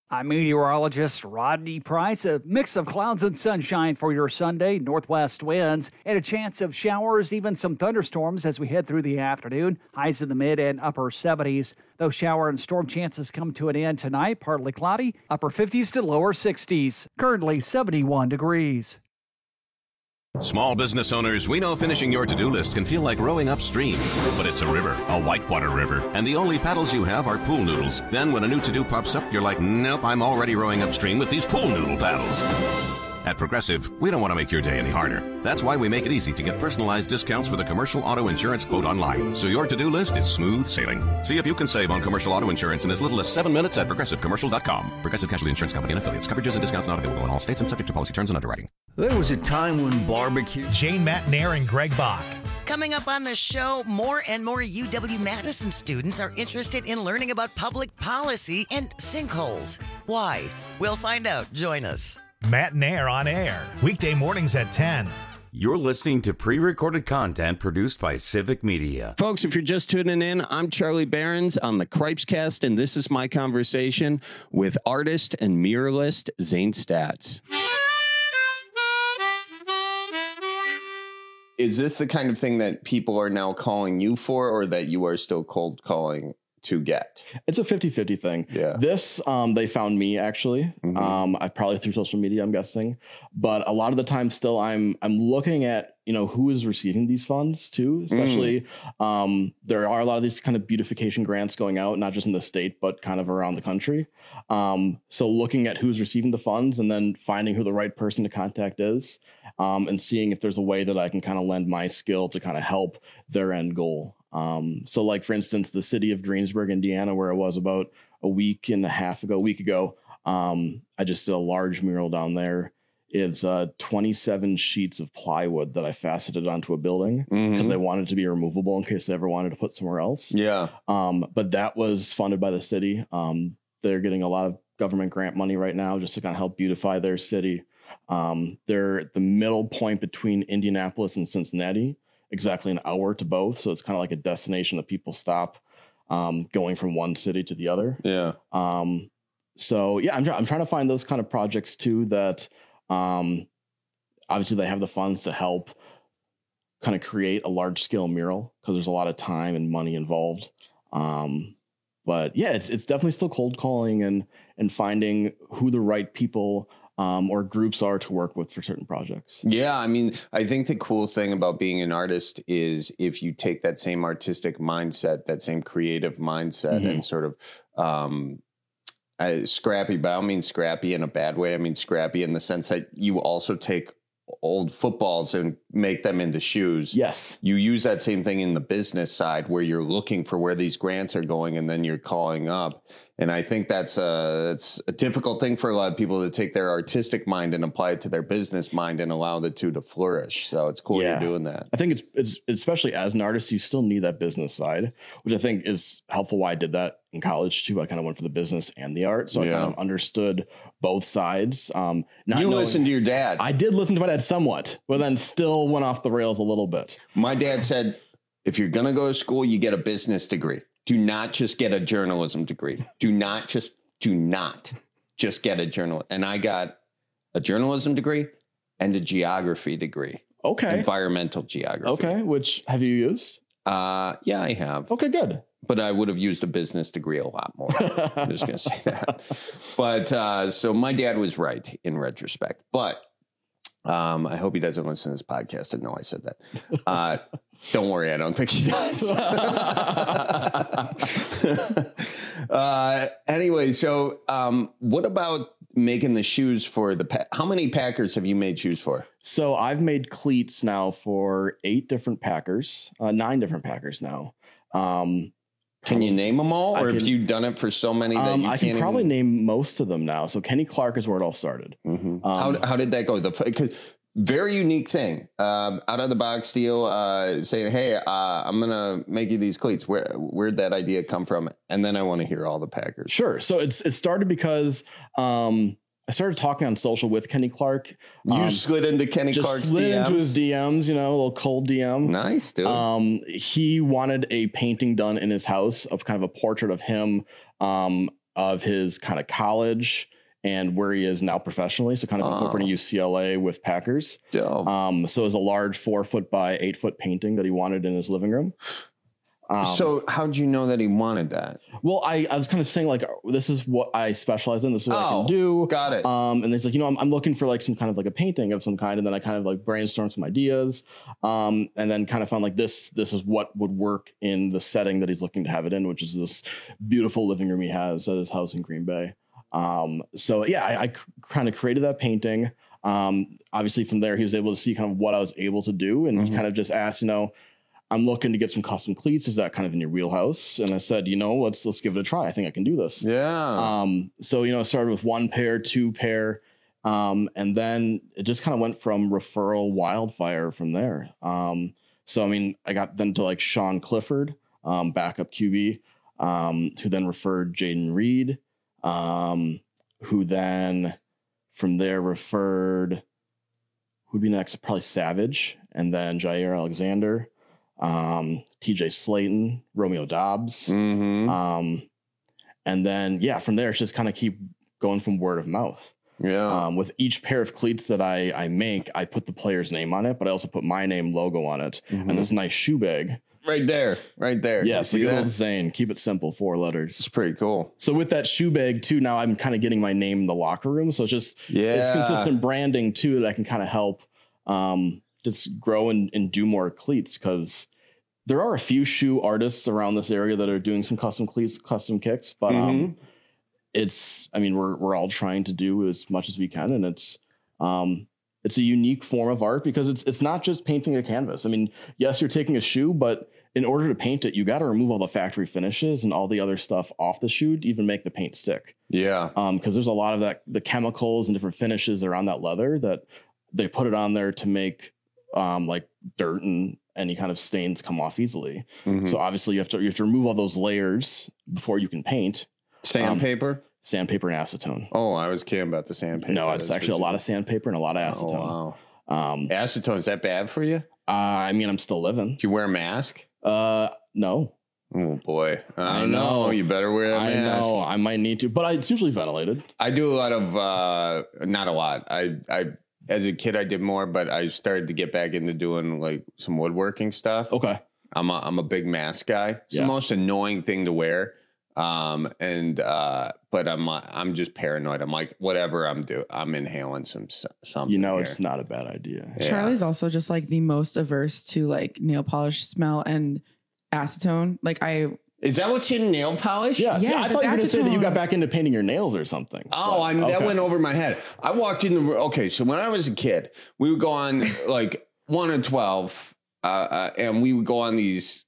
I'm meteorologist Rodney Price. A mix of clouds and sunshine for your Sunday, northwest winds, and a chance of showers, even some thunderstorms as we head through the afternoon. Highs in the mid and upper seventies. Those shower and storm chances come to an end tonight. Partly cloudy, upper fifties to lower sixties. Currently seventy-one degrees. Small business owners, we know finishing your to-do list can feel like rowing upstream, but it's a river, a whitewater river, and the only paddles you have are pool noodles. Then when a new to-do pops up, you're like, nope, I'm already rowing upstream with these pool noodle paddles. At Progressive, we don't want to make your day any harder. That's why we make it easy to get personalized discounts with a commercial auto insurance quote online, so your to-do list is smooth sailing. See if you can save on commercial auto insurance in as little as seven minutes at progressive commercial dot com. Progressive Casualty Insurance Company and affiliates. Coverages and discounts not available in all states and subject to policy terms and underwriting. There was a time when barbecue. Jane Matnair and Greg Bach. Coming up on the show, more and more U W-Madison students are interested in learning about public policy and sinkholes. Why? We'll find out. Join us. Matnair on air, weekday mornings at ten. You're listening to pre-recorded content produced by Civic Media. Folks, if you're just tuning in, I'm Charlie Behrens on the Cripescast, and this is my conversation with artist and muralist Zane Statz. Is this the kind of thing that people are now calling you for, or that you are still cold calling to get? It's a fifty-fifty thing. Yeah. This, um, they found me actually. Mm-hmm. Um, I probably through social media, I'm guessing. But a lot of the time still I'm I'm looking at, you know, who is receiving these funds too, especially mm. um, there are a lot of these kind of beautification grants going out, not just in the state, but kind of around the country. Um, so looking at who's receiving the funds and then finding who the right person to contact is, um, and seeing if there's a way that I can kind of lend my skill to kind of help their end goal. Um, so like, for instance, the city of Greensburg, Indiana, where I was about a week and a half ago, a week ago, um, I just did a large mural down there. It's uh, twenty-seven sheets of plywood that I faceted onto a building because mm-hmm. they wanted it to be removable in case they ever wanted to put somewhere else. Yeah. Um, but that was funded by the city. Um, they're getting a lot of government grant money right now just to kind of help beautify their city. Um, they're at the middle point between Indianapolis and Cincinnati, exactly an hour to both. So it's kind of like a destination that people stop um, going from one city to the other. Yeah. Um, so yeah, I'm, try- I'm trying to find those kind of projects too that um, obviously they have the funds to help kind of create a large scale mural because there's a lot of time and money involved. Um, but yeah, it's, it's definitely still cold calling and, and finding who the right people Um, or groups are to work with for certain projects. Yeah, I mean, I think the cool thing about being an artist is if you take that same artistic mindset, that same creative mindset, mm-hmm. and sort of um, uh, scrappy, but I don't mean scrappy in a bad way. I mean scrappy in the sense that you also take old footballs and make them into shoes. Yes. You use that same thing in the business side where you're looking for where these grants are going and then you're calling up. And I think that's a, that's a difficult thing for a lot of people to take their artistic mind and apply it to their business mind and allow the two to flourish. So it's cool yeah. you're doing that. I think it's, it's, especially as an artist, you still need that business side, which I think is helpful why I did that in college too. I kind of went for the business and the art. So yeah. I kind of understood both sides. Um, not you knowing, listened to your dad. I did listen to my dad somewhat, but then still went off the rails a little bit. My dad said, if you're going to go to school, you get a business degree. Do not just get a journalism degree. Do not just, do not just get a journal. And I got a journalism degree and a geography degree. Okay. Environmental geography. Okay. Which have you used? Uh, yeah, I have. Okay, good. But I would have used a business degree a lot more. I'm just going to say that. But uh, so my dad was right in retrospect. But um, I hope he doesn't listen to this podcast and know I said that. Uh, Don't worry, I don't think he does. uh, anyway, so um, what about making the shoes for the pa- how many Packers have you made shoes for? So I've made cleats now for eight different Packers, uh, nine different Packers now. Um, can you name them all, or can, have you done it for so many that um, you I can't can probably even... name most of them now. So Kenny Clark is where it all started. Mm-hmm. Um, how how did that go? The because. Very unique thing, um, out of the box deal, uh, saying, hey, uh, I'm going to make you these cleats. Where, where'd that idea come from? And then I want to hear all the Packers. Sure. So it's, it started because, um, I started talking on social with Kenny Clark. You um, slid into Kenny just Clark's slid D Ms? into his D Ms, you know, a little cold D M. Nice, dude. Um, he wanted a painting done in his house of kind of a portrait of him, um, of his kind of college and where he is now professionally. So kind of incorporating U C L A with Packers. Dope. Um, so it was a large four foot by eight foot painting that he wanted in his living room. Um, so how did you know that he wanted that? Well, I, I was kind of saying like, this is what I specialize in. This is what Oh, I can do. got it. Um, and he's like, you know, I'm, I'm looking for like some kind of like a painting of some kind. And then I kind of like brainstormed some ideas. Um, and then kind of found like this, this is what would work in the setting that he's looking to have it in, which is this beautiful living room he has at his house in Green Bay. Um, so yeah, I, I kind of created that painting. Um, obviously from there, he was able to see kind of what I was able to do. And Mm-hmm. he kind of just asked, you know, I'm looking to get some custom cleats. Is that kind of in your wheelhouse? And I said, you know, let's, let's give it a try. I think I can do this. Yeah. Um, so, you know, I started with one pair, two pair. Um, and then it just kind of went from referral wildfire from there. Um, so, I mean, I got then to like Sean Clifford, um, backup Q B, um, who then referred Jaden Reed, um, who then from there referred, who'd be next? Probably Savage, and then Jair Alexander, um, T J Slayton, Romeo Dobbs. Mm-hmm. Um, and then, yeah, from there, it's just kind of keep going from word of mouth. Yeah. Um, with each pair of cleats that I, I make, I put the player's name on it, but I also put my name logo on it Mhm. and this nice shoe bag. Right there, right there. Yeah, You so see good that? old Zane. Keep it simple, four letters. It's pretty cool. So with that shoe bag too, now I'm kind of getting my name in the locker room. So it's just it's Yeah. consistent branding too that I can kind of help um, just grow and, and do more cleats, because there are a few shoe artists around this area that are doing some custom cleats, custom kicks, but um, it's I mean we're we're all trying to do as much as we can, and it's um, it's a unique form of art because it's it's not just painting a canvas. I mean, yes, you're taking a shoe, but in order to paint it, you got to remove all the factory finishes and all the other stuff off the shoe to even make the paint stick. Yeah. Um, because there's a lot of that, the chemicals and different finishes that are on that leather that they put it on there to make um, like dirt and any kind of stains come off easily. Mhm. So obviously you have to you have to remove all those layers before you can paint. Sandpaper? Um, sandpaper and acetone. Oh, I was kidding about the sandpaper. No, it's That's actually a what lot you- of sandpaper and a lot of acetone. Oh, wow. Um, acetone, is that bad for you? Uh, I mean, I'm still living. Do you wear a mask? Uh, no. Oh boy, I, I don't know. know. You better wear that I mask. know. I might need to, but I, it's usually ventilated. I do a lot of, uh, not a lot. I, I, as a kid, I did more, but I started to get back into doing like some woodworking stuff. Okay. I'm a, I'm a big mask guy. It's Yeah. the most annoying thing to wear. Um, and, uh, but I'm, uh, I'm just paranoid. I'm like, whatever I'm doing, I'm inhaling some, something. You know, here. it's not a bad idea. Yeah. Charlie's also just like the most averse to like nail polish smell and acetone. Like I Is that what's in nail polish? Yeah. see, I Yes, thought you were going to it's say that you got acetone. back into painting your nails or something. Oh, But- I, that okay. went over my head. I walked in the okay. So when I was a kid, we would go on like one and twelve, uh, uh, and we would go on these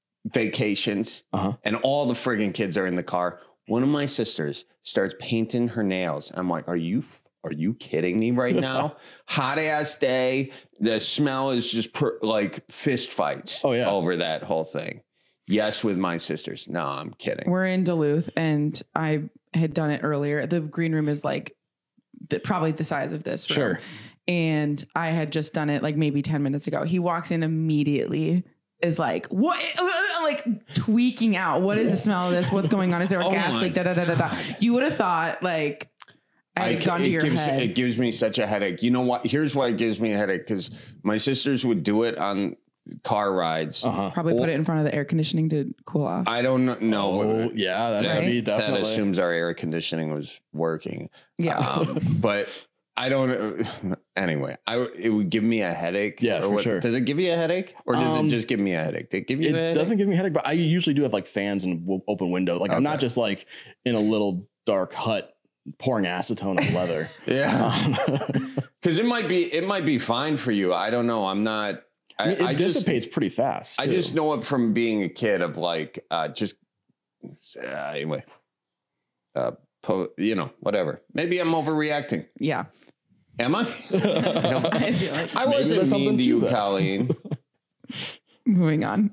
vacations, Uh-huh. and all the friggin' kids are in the car. One of my sisters starts painting her nails. I'm like, are you f- are you kidding me right now? Hot ass day. The smell is just per, like fist fights. Oh, yeah. over that whole thing. Yes, with my sisters. No, I'm kidding. We're in Duluth and I had done it earlier. The green room is like the, probably the size of this room. Sure. And I had just done it like maybe ten minutes ago. He walks in immediately, is like, what? Like tweaking out. What is the smell of this? What's going on? Is there a Oh gas my leak? Da, da, da, da, da. You would have thought like I had ca- gone to it your gives, head. It gives me such a headache. You know what? Here's why it gives me a headache, because my sisters would do it on car rides. Uh-huh. Probably put it in front of the air conditioning to cool off. I don't know. No, Oh, yeah, that'd that, be that definitely. assumes our air conditioning was working. Yeah. Um, but I don't. Anyway, I it would give me a headache. Yeah, or for what- sure. Does it give you a headache, or does Um, it just give me a headache? Did it give you? It a headache? doesn't give me a headache, but I usually do have like fans and w- open window. Like I'm not Okay. just like in a little dark hut pouring acetone on leather. Yeah, Um, because it might be it might be fine for you. I don't know. I'm not. I, I mean, it I just- dissipates pretty fast. I too. just know it from being a kid of like uh, just uh, anyway. Uh, po- you know, whatever. Maybe I'm overreacting. Yeah. Am I? I feel like I Maybe wasn't there's something mean to to you, that. Colleen. Moving on.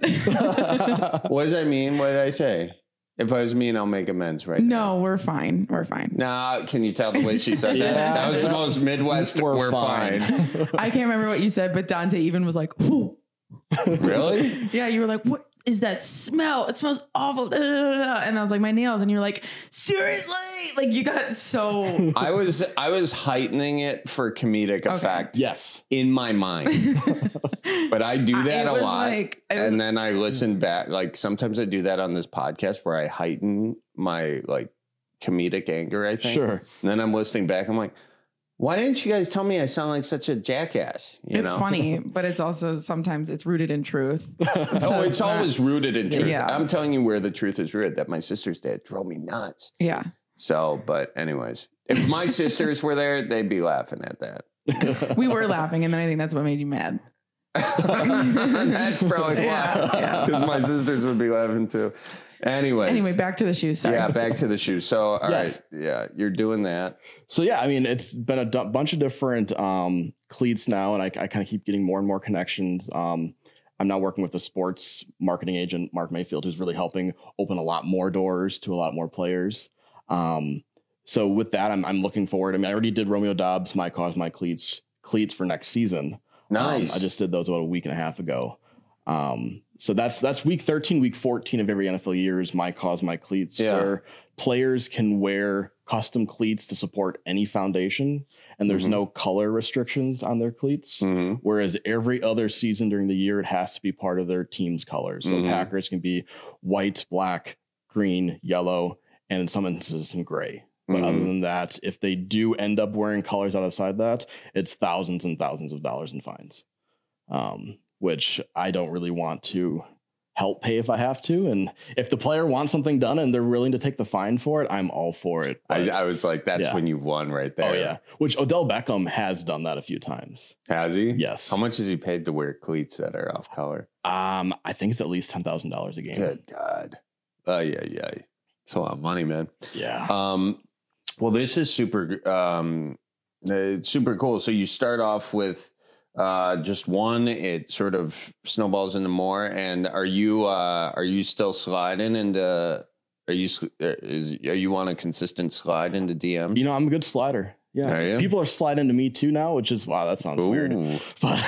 What does I mean? What did I say? If I was mean, I'll make amends right now. No, we're fine. We're fine. Nah, can you tell the way she said Yeah. that? That was the most Midwest. We're, We're fine. fine. I can't remember what you said, but Dante even was like, "Ooh." Really? Yeah, you were like, what? is that smell? It smells awful. And I was like, my nails. And you're like, seriously? Like you got so. I was I was heightening it for comedic Okay. effect. Yes. In my mind. But I do that it a was lot. like- it was- and then I listen back. Like sometimes I do that on this podcast where I heighten my like comedic anger, I think. Sure. And then I'm listening back. I'm like, why didn't you guys tell me I sound like such a jackass? You It's know? funny, but it's also sometimes it's rooted in truth. Oh, it's always rooted in truth. Yeah. I'm telling you where the truth is rooted. That my sister's dad drove me nuts. Yeah. So, but anyways, if my sisters were there, they'd be laughing at that. We were laughing, and then I think that's what made you mad. That's probably why. Because my sisters would be laughing too. Anyways. Anyway, back to the shoes. Sorry. Yeah, back to the shoes. So, all Yes. right. Yeah, you're doing that. So yeah, I mean, it's been a d- bunch of different um, cleats now, and I, I kind of keep getting more and more connections. Um, I'm now working with the sports marketing agent, Mark Mayfield, who's really helping open a lot more doors to a lot more players. Um, so with that, I'm, I'm looking forward. I mean, I already did Romeo Dobbs, My Cause, My Cleats, cleats for next season. Nice. Um, I just did those about a week and a half ago. Um, so that's that's week thirteen, week fourteen of every N F L year is My Cause, My Cleats, Yeah. where players can wear custom cleats to support any foundation, and there's Mhm. no color restrictions on their cleats. Mhm. Whereas every other season during the year, it has to be part of their team's colors. So Mhm. Packers can be white, black, green, yellow, and in some instances some gray. But Mhm. other than that, if they do end up wearing colors outside that, it's thousands and thousands of dollars in fines. Um, which I don't really want to help pay if I have to. And if the player wants something done and they're willing to take the fine for it, I'm all for it. I, But- I was like, that's yeah. when you've won right there. Oh yeah. Which Odell Beckham has done that a few times. Has he? Yes. How much is he paid to wear cleats that are off color? Um, I think it's at least ten thousand dollars a game. Good God. Oh, yeah, yeah. It's a lot of money, man. Yeah. Um, well, this is super, um, it's super cool. So you start off with uh, just one. It sort of snowballs into more. And are you uh, are you still sliding into? Are you is are you on a consistent slide into D Ms? You know, I'm a good slider. Yeah. Are you? People are sliding into me too now, which is wow, that sounds weird. Ooh.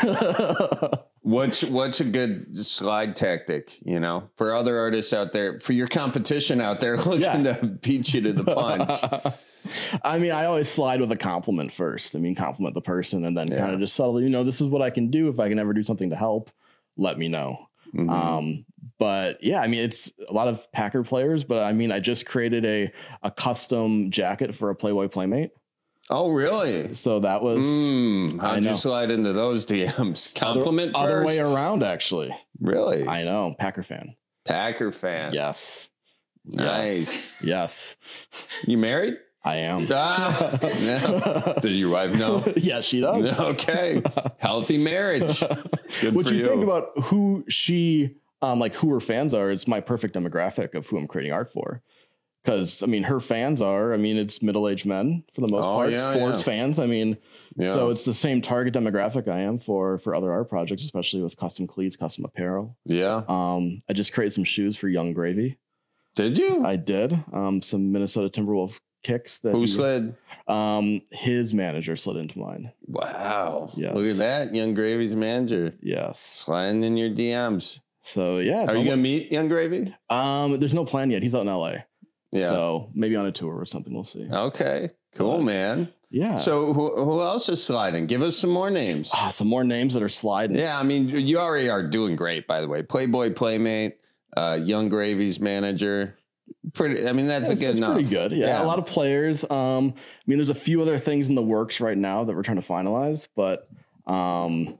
But What's what's a good slide tactic, you know, for other artists out there, for your competition out there looking Yeah. to beat you to the punch? I mean, I always slide with a compliment first. I mean, compliment the person and then Yeah. kind of just subtly, you know, this is what I can do. If I can ever do something to help, let me know. Mhm. Um, but yeah, I mean, it's a lot of Packer players, but I mean, I just created a, a custom jacket for a Playboy Playmate. Oh, really? So that was, Mm, I how'd you know. slide into those D Ms? Compliment other, other first? way around, actually. Really? I know. Packer fan. Packer fan. Yes. Nice. Yes. Yes. You married? I am. Ah, yeah. Does your wife know? Yeah, she does. Okay. Healthy marriage. Good What for you you. think about who she, um, like who her fans are, it's my perfect demographic of who I'm creating art for. Because, I mean, her fans are, I mean, it's middle-aged men for the most Oh, part, yeah, sports yeah. fans. I mean, Yeah. so it's the same target demographic I am for for other art projects, especially with custom cleats, custom apparel. Yeah. Um, I just created some shoes for Young Gravy. Did you? I did. Um, some Minnesota Timberwolf kicks that Who he- slid? Um, his manager slid into mine. Wow. Yes. Look at that. Young Gravy's manager. Yes. Sliding in your D Ms. So yeah, it's Are you almo- going to meet Young Gravy? Um, there's no plan yet. He's out in L A. Yeah. So maybe on a tour or something. We'll see. Okay. Cool, But- man. Yeah. So who, who else is sliding? Give us some more names. Ah, some more names that are sliding. Yeah, I mean, you already are doing great, by the way. Playboy Playmate, uh, Young Gravy's manager. Pretty. I mean, that's Yeah, a it's, good it's enough. pretty good. Yeah, a lot of players. Um, I mean, there's a few other things in the works right now that we're trying to finalize, but um,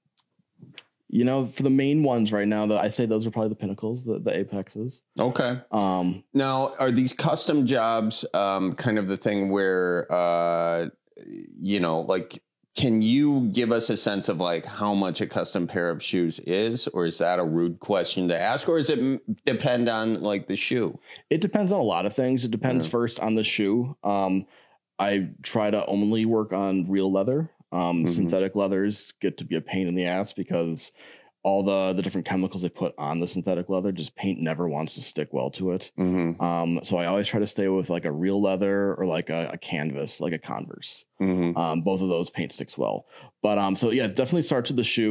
you know, for the main ones right now, that I say those are probably the pinnacles, the, the apexes. Okay. Um, Now, are these custom jobs um, kind of the thing where, uh, you know, like, can you give us a sense of like how much a custom pair of shoes is, or is that a rude question to ask, or does it m- depend on like the shoe? It depends on a lot of things. It depends Yeah. first on the shoe. Um, I try to only work on real leather. Um, Mhm. Synthetic leathers get to be a pain in the ass because all the the different chemicals they put on the synthetic leather, just paint never wants to stick well to it. Mm-hmm. Um, so I always try to stay with like a real leather or like a, a canvas, like a Converse. Mm-hmm. Um, both of those paint sticks well. But um, so yeah, it definitely starts with the shoe.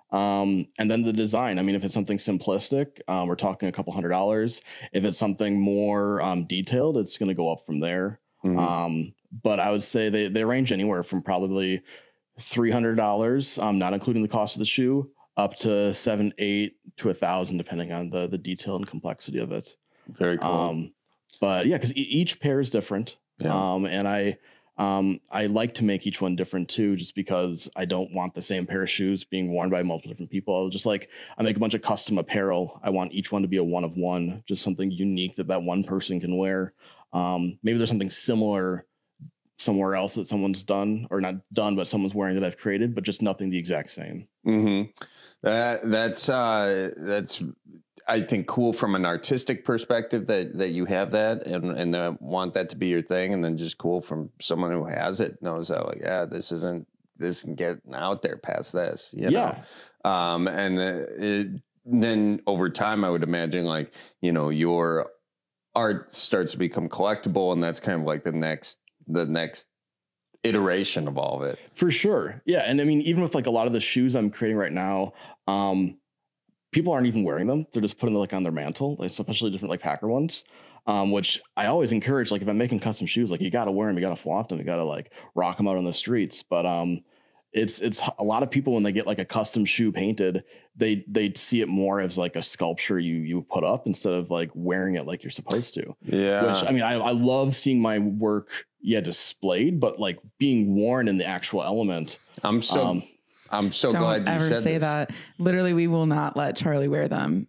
Um, and then the design. I mean, if it's something simplistic, um, we're talking a couple hundred dollars. If it's something more um, detailed, it's going to go up from there. Mhm. Um, but I would say they, they range anywhere from probably three hundred dollars, um, not including the cost of the shoe, up to seven, eight to a thousand, depending on the, the detail and complexity of it. Very cool. Um, but yeah, because e- each pair is different. Yeah. Um, and I, um, I like to make each one different too, just because I don't want the same pair of shoes being worn by multiple different people. Just like I make a bunch of custom apparel. I want each one to be a one of one, just something unique that that one person can wear. Um, maybe there's something similar somewhere else that someone's done or not done, but someone's wearing that I've created, but just nothing the exact same. Mm-hmm. That that's uh, that's I think cool from an artistic perspective that that you have that and and that want that to be your thing, and then just cool from someone who has it, knows that like yeah this isn't this can get out there past this, you know. Yeah. Um, and uh, it, then over time, I would imagine like you know your art starts to become collectible, and that's kind of like the next the next iteration of all of it. For sure. Yeah. And I mean, even with like a lot of the shoes I'm creating right now, um, people aren't even wearing them. They're just putting them like on their mantle, like, especially different like Packer ones, um, which I always encourage. Like if I'm making custom shoes, like you got to wear them, you got to flaunt them, you got to like rock them out on the streets. But um, it's it's a lot of people when they get like a custom shoe painted, they they see it more as like a sculpture you you put up instead of like wearing it like you're supposed to. Yeah. Which I mean, I, I love seeing my work, yeah, displayed, but like being worn in the actual element. I'm so um, I'm so Don't glad you ever said say this. that. Literally, we will not let Charlie wear them.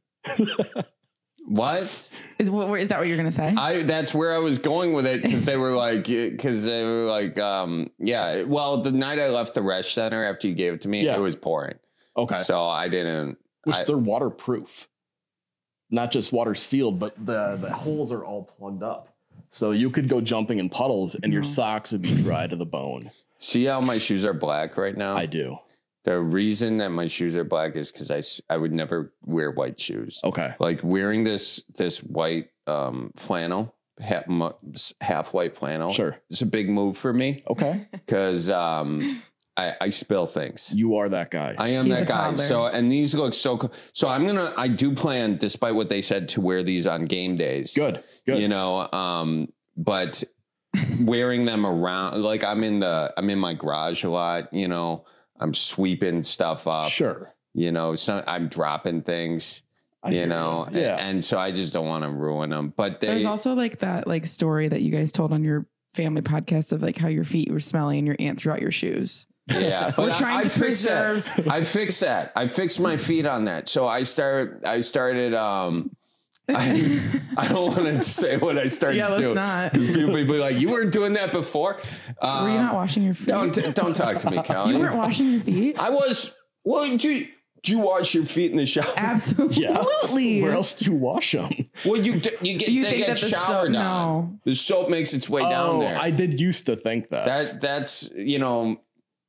What is what is that what you're gonna say? I that's where I was going with it, because they were like because they were like um yeah well the night I left the Resch Center after you gave it to me, Yeah. it was pouring. Okay. So I didn't Which I, they're waterproof, not just water sealed, but the the holes are all plugged up. So you could go jumping in puddles and your socks would be dry to the bone. see how my shoes are black right now? I do. The reason that my shoes are black is because I, s- I would never wear white shoes. Okay. Like wearing this this white um, flannel, half, mu- half white flannel. Sure. It's a big move for me. Okay. Because um, I, I spill things. You are that guy. I am He's that a guy. toddler. So, and these look so cool. So I'm going to, I do plan, despite what they said, to wear these on game days. Good. Good. You know, um, but wearing them around, like I'm in the, I'm in my garage a lot, you know, I'm sweeping stuff up. Sure. You know, some, I'm dropping things, I you hear know, you. Yeah. and, and so I just don't want to ruin them. But they, There's also like that like story that you guys told on your family podcast of like how your feet were smelling and your aunt threw out your shoes. yeah, We're but I- trying I to fixed that. preserve- I fixed that. I fixed my feet on that. So I started. I started. Um, I, I don't want to say what I started Yeah, let's doing. not. People would be like, "You weren't doing that before." Um, Were you not washing your feet? Don't don't talk to me, Kelly. You weren't washing your feet? I was. Well, did you do you wash your feet in the shower? Absolutely. Where else do you wash them? Well, you d- you get You they think get that the showered soap- on. no. The soap makes its way down Oh, there. I did used to think that. that that's you know.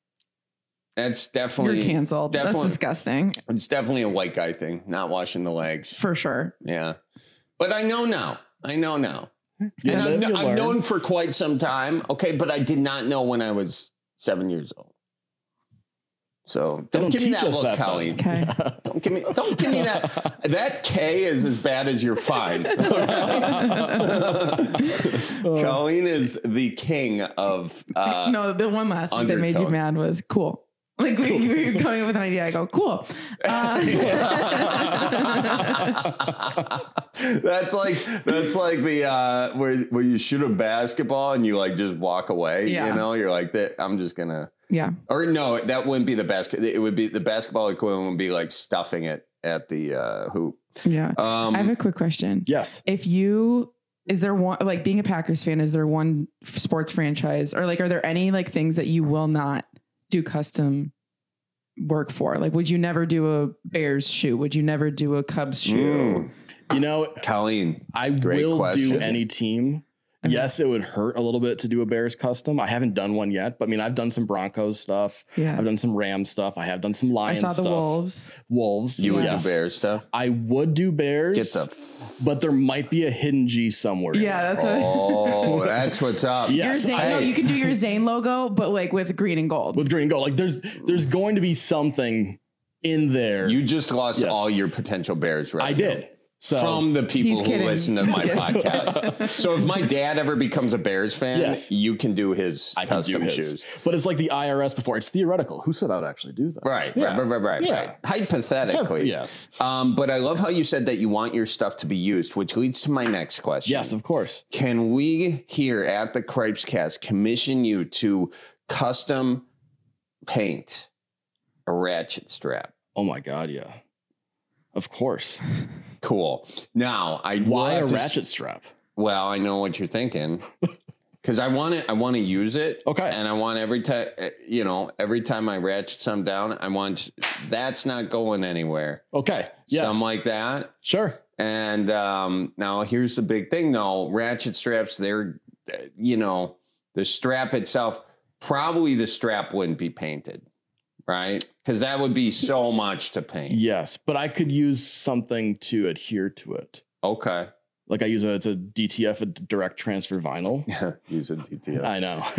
That's definitely You're canceled. That's Definitely, disgusting. it's definitely a white guy thing, not washing the legs. For sure. Yeah. But I know now. I know now. Yeah, and then I've, you I've learn. known for quite some time. Okay, but I did not know when I was seven years old. So don't, Don't give me teach that us look, that, Kelly. Okay. Don't give me don't give me that. That K is as bad as your fine. Colleen is the king of uh No, the one last week that made you undertones. mad was cool. Like when you were coming up with an idea, I go, cool. Uh, that's like that's like the uh where where you shoot a basketball and you like just walk away. Yeah. You know, you're like that. I'm just gonna. yeah. Or no, that wouldn't be the basket. It would be the basketball equivalent would be like stuffing it at the uh, hoop. Yeah. Um, I have a quick question. Yes. If you, is there one, like being a Packers fan, is there one f- sports franchise or like, are there any like things that you will not do custom work for? Like, would you never do a Bears shoe? Would you never do a Cubs shoe? Mm. You know, Colleen, I great will question. do any team. Okay. Yes, it would hurt a little bit to do a Bears custom. I haven't done one yet, but I mean, I've done some Broncos stuff. Yeah. I've done some Rams stuff. I have done some I Lions saw the stuff. Wolves. Wolves. You would yes. do Bears stuff. I would do Bears. Get the. but there might be a hidden G somewhere. in Yeah, there. that's what. Oh, that's what's up. Yeah. Your Yes, Zane, I- no, you can do your Zane logo, but like with green and gold. with green and gold. Like there's there's going to be something in there. You just lost Yes. all your potential Bears revenue. I did. So from the people He's who kidding. listen to He's my kidding. podcast. So if my dad ever becomes a Bears fan, Yes. you can do his I can custom do his. shoes. But it's like the I R S before. It's theoretical. Who said I'd actually do that? Right, Yeah. right, right, right, Yeah. right. Hypothetically. Yes. Um, but I love how you said that you want your stuff to be used, which leads to my next question. Yes, of course. Can we here at the Cripes Cast commission you to custom paint a ratchet strap? Oh my God, yeah. Of course. Cool. Now, I will Why have a to ratchet s- strap? Well, I know what you're thinking. Because I want to, I want to use it. Okay. And I want every time, you know, every time I ratchet some down, I want that's not going anywhere. Okay. Yes. Something like that. Sure. And um, now here's the big thing, though. Ratchet straps, they're, uh, you know, the strap itself, probably the strap wouldn't be painted, right? Because that would be so much to paint. Yes, but I could use something to adhere to it. Okay. Like I use a, it's a D T F, a direct transfer vinyl. Use a D T F. I know.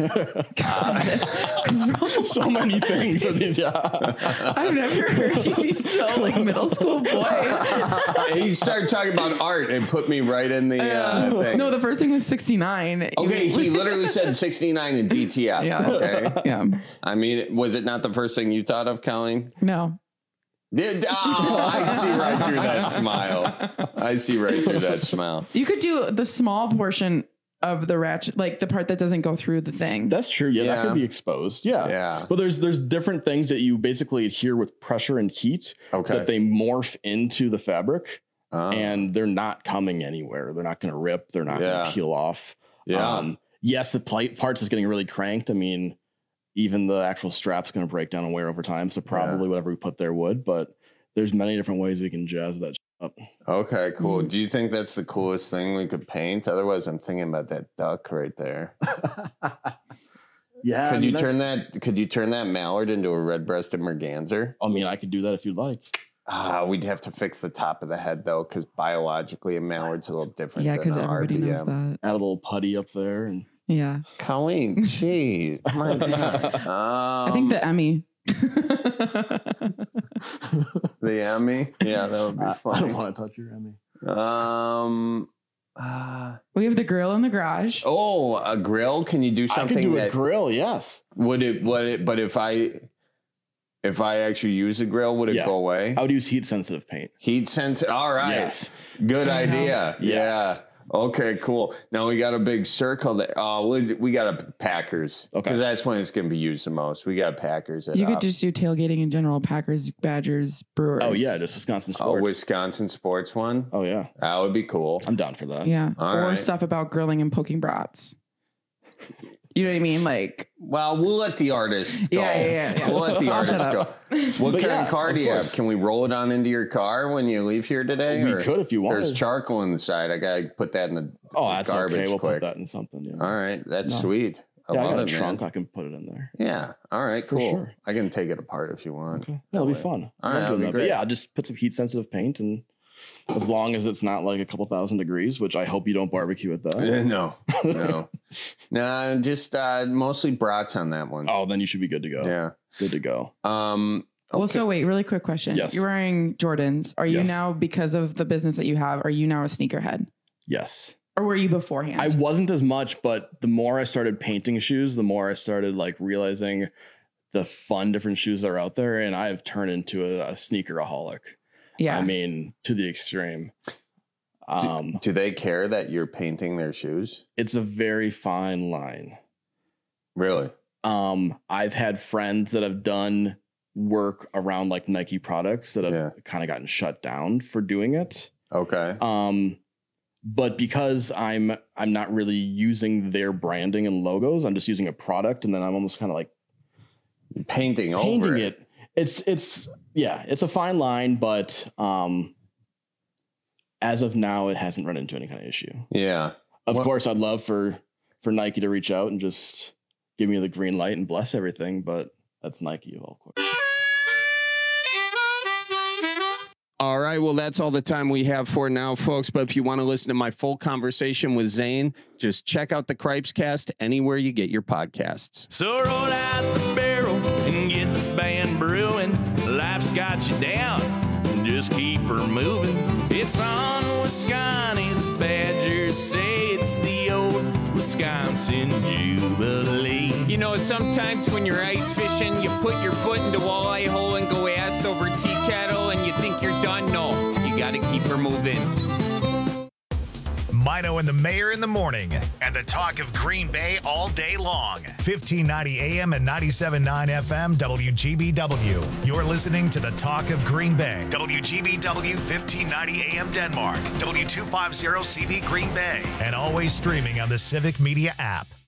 So many things. Are these, yeah. I've never heard you be so like middle school boy. He started talking about art and put me right in the uh, thing. No, the first thing was sixty-nine. Okay, he literally said sixty-nine in D T F. Yeah. Okay. Yeah. I mean, was it not the first thing you thought of, Colleen? No. Did, oh, I see right through that smile. I see right through that smile. You could do the small portion of the ratchet, like the part that doesn't go through the thing. That's true. Yeah, that Yeah. could be exposed. Yeah. Yeah. But there's there's different things that you basically adhere with pressure and heat Okay. that they morph into the fabric. Oh. And they're not coming anywhere. They're not going to rip. They're not going Yeah. to peel off. Yeah. Um, yes, the plate parts is getting really cranked. I mean, even the actual strap's going to break down and wear over time. So probably Yeah. whatever we put there would. But there's many different ways we can jazz that up. Okay, cool. Mm-hmm. Do you think that's the coolest thing we could paint? Otherwise, I'm thinking about that duck right there. Yeah. I Could mean, you that- turn that? Could you turn that mallard into a red-breasted merganser? I mean, I could do that if you'd like. Ah, we'd have to fix the top of the head though, because biologically a mallard's a little different. Yeah, than because an everybody R P M. knows that. Add a little putty up there. And Yeah. Colleen, jeez, my God. I think the Emmy. The Emmy, yeah, that would be I, I funny. don't want to touch your Emmy. Um. Uh, We have the grill in the garage. oh, a grill? Can you do I something could do that a grill, yes. would it? Would it? But if I, if I actually use a grill, would it Yeah. go away? I would use heat sensitive paint. Heat sense. All right. Yes. Good idea. Yes. Yeah. Okay, cool. Now we got a big circle there. Oh, we, we got a Packers. Okay. Because that's when it's going to be used the most. We got Packers. At You could up. just do tailgating in general. Packers, Badgers, Brewers. Oh, yeah, just Wisconsin Oh, sports. Wisconsin sports one. Oh, yeah. That would be cool. I'm down for that. Yeah. All or right. stuff about grilling and poking brats. You know what I mean? Like, Well, we'll let the artist go. Yeah, yeah, yeah, yeah. We'll let the I'll artist shut go. up. What But kind yeah, of car of do you have? course. Can we roll it on into your car when you leave here today? We or- could if you wanted. There's charcoal in the side. I got to put that in the Oh, that's garbage okay. We'll quick. put that in something. Yeah. All right. That's No. sweet. I yeah, I love got a it, trunk. man. I can put it in there. Yeah. All right. For Cool. sure. I can take it apart if you want. Okay. That'll be way. fun. All I right, love that'll doing be that. But great. yeah, I'll just put some heat sensitive paint, and as long as it's not like a couple thousand degrees, which I hope you don't barbecue at that. No, no, no. Just uh, mostly brats on that one. Oh, then you should be good to go. Yeah, Good to go. Um. well, okay. so wait, really quick question. Yes. You're wearing Jordans. Are you Yes. now, because of the business that you have, are you now a sneakerhead? Yes. Or were you beforehand? I wasn't as much, but the more I started painting shoes, the more I started like realizing the fun different shoes that are out there, and I have turned into a, a sneakeraholic. yeah. I mean, to the extreme. Um, Do they care that you're painting their shoes? it's a very fine line. Really? Um, I've had friends that have done work around like Nike products that have Yeah. kind of gotten shut down for doing it. Okay. Um, but because I'm I'm not really using their branding and logos, I'm just using a product, and then I'm almost kind of like Painting over painting it. it. It's it's yeah, it's a fine line, but um, as of now, it hasn't run into any kind of issue. Yeah. Of Well- course, I'd love for for Nike to reach out and just give me the green light and bless everything, but that's Nike of all course. All right. Well, that's all the time we have for now, folks. But if you want to listen to my full conversation with Zane, just check out the Cripes Cast anywhere you get your podcasts. So roll out the barrel and get the band brewing. Life's got got you down. Just keep her moving. It's on Wisconsin. The Badgers say it's the old Wisconsin Jubilee. You know, sometimes when you're ice fishing, you put your foot in the walleye hole and go ass over tea kettle and you think you're done. No, you got to keep her moving. Mino and the Mayor in the morning, and the talk of Green Bay all day long. fifteen ninety A M and ninety-seven point nine F M W G B W. You're listening to the talk of Green Bay. W G B W fifteen ninety A M Denmark. W two fifty C V Green Bay. And always streaming on the Civic Media app.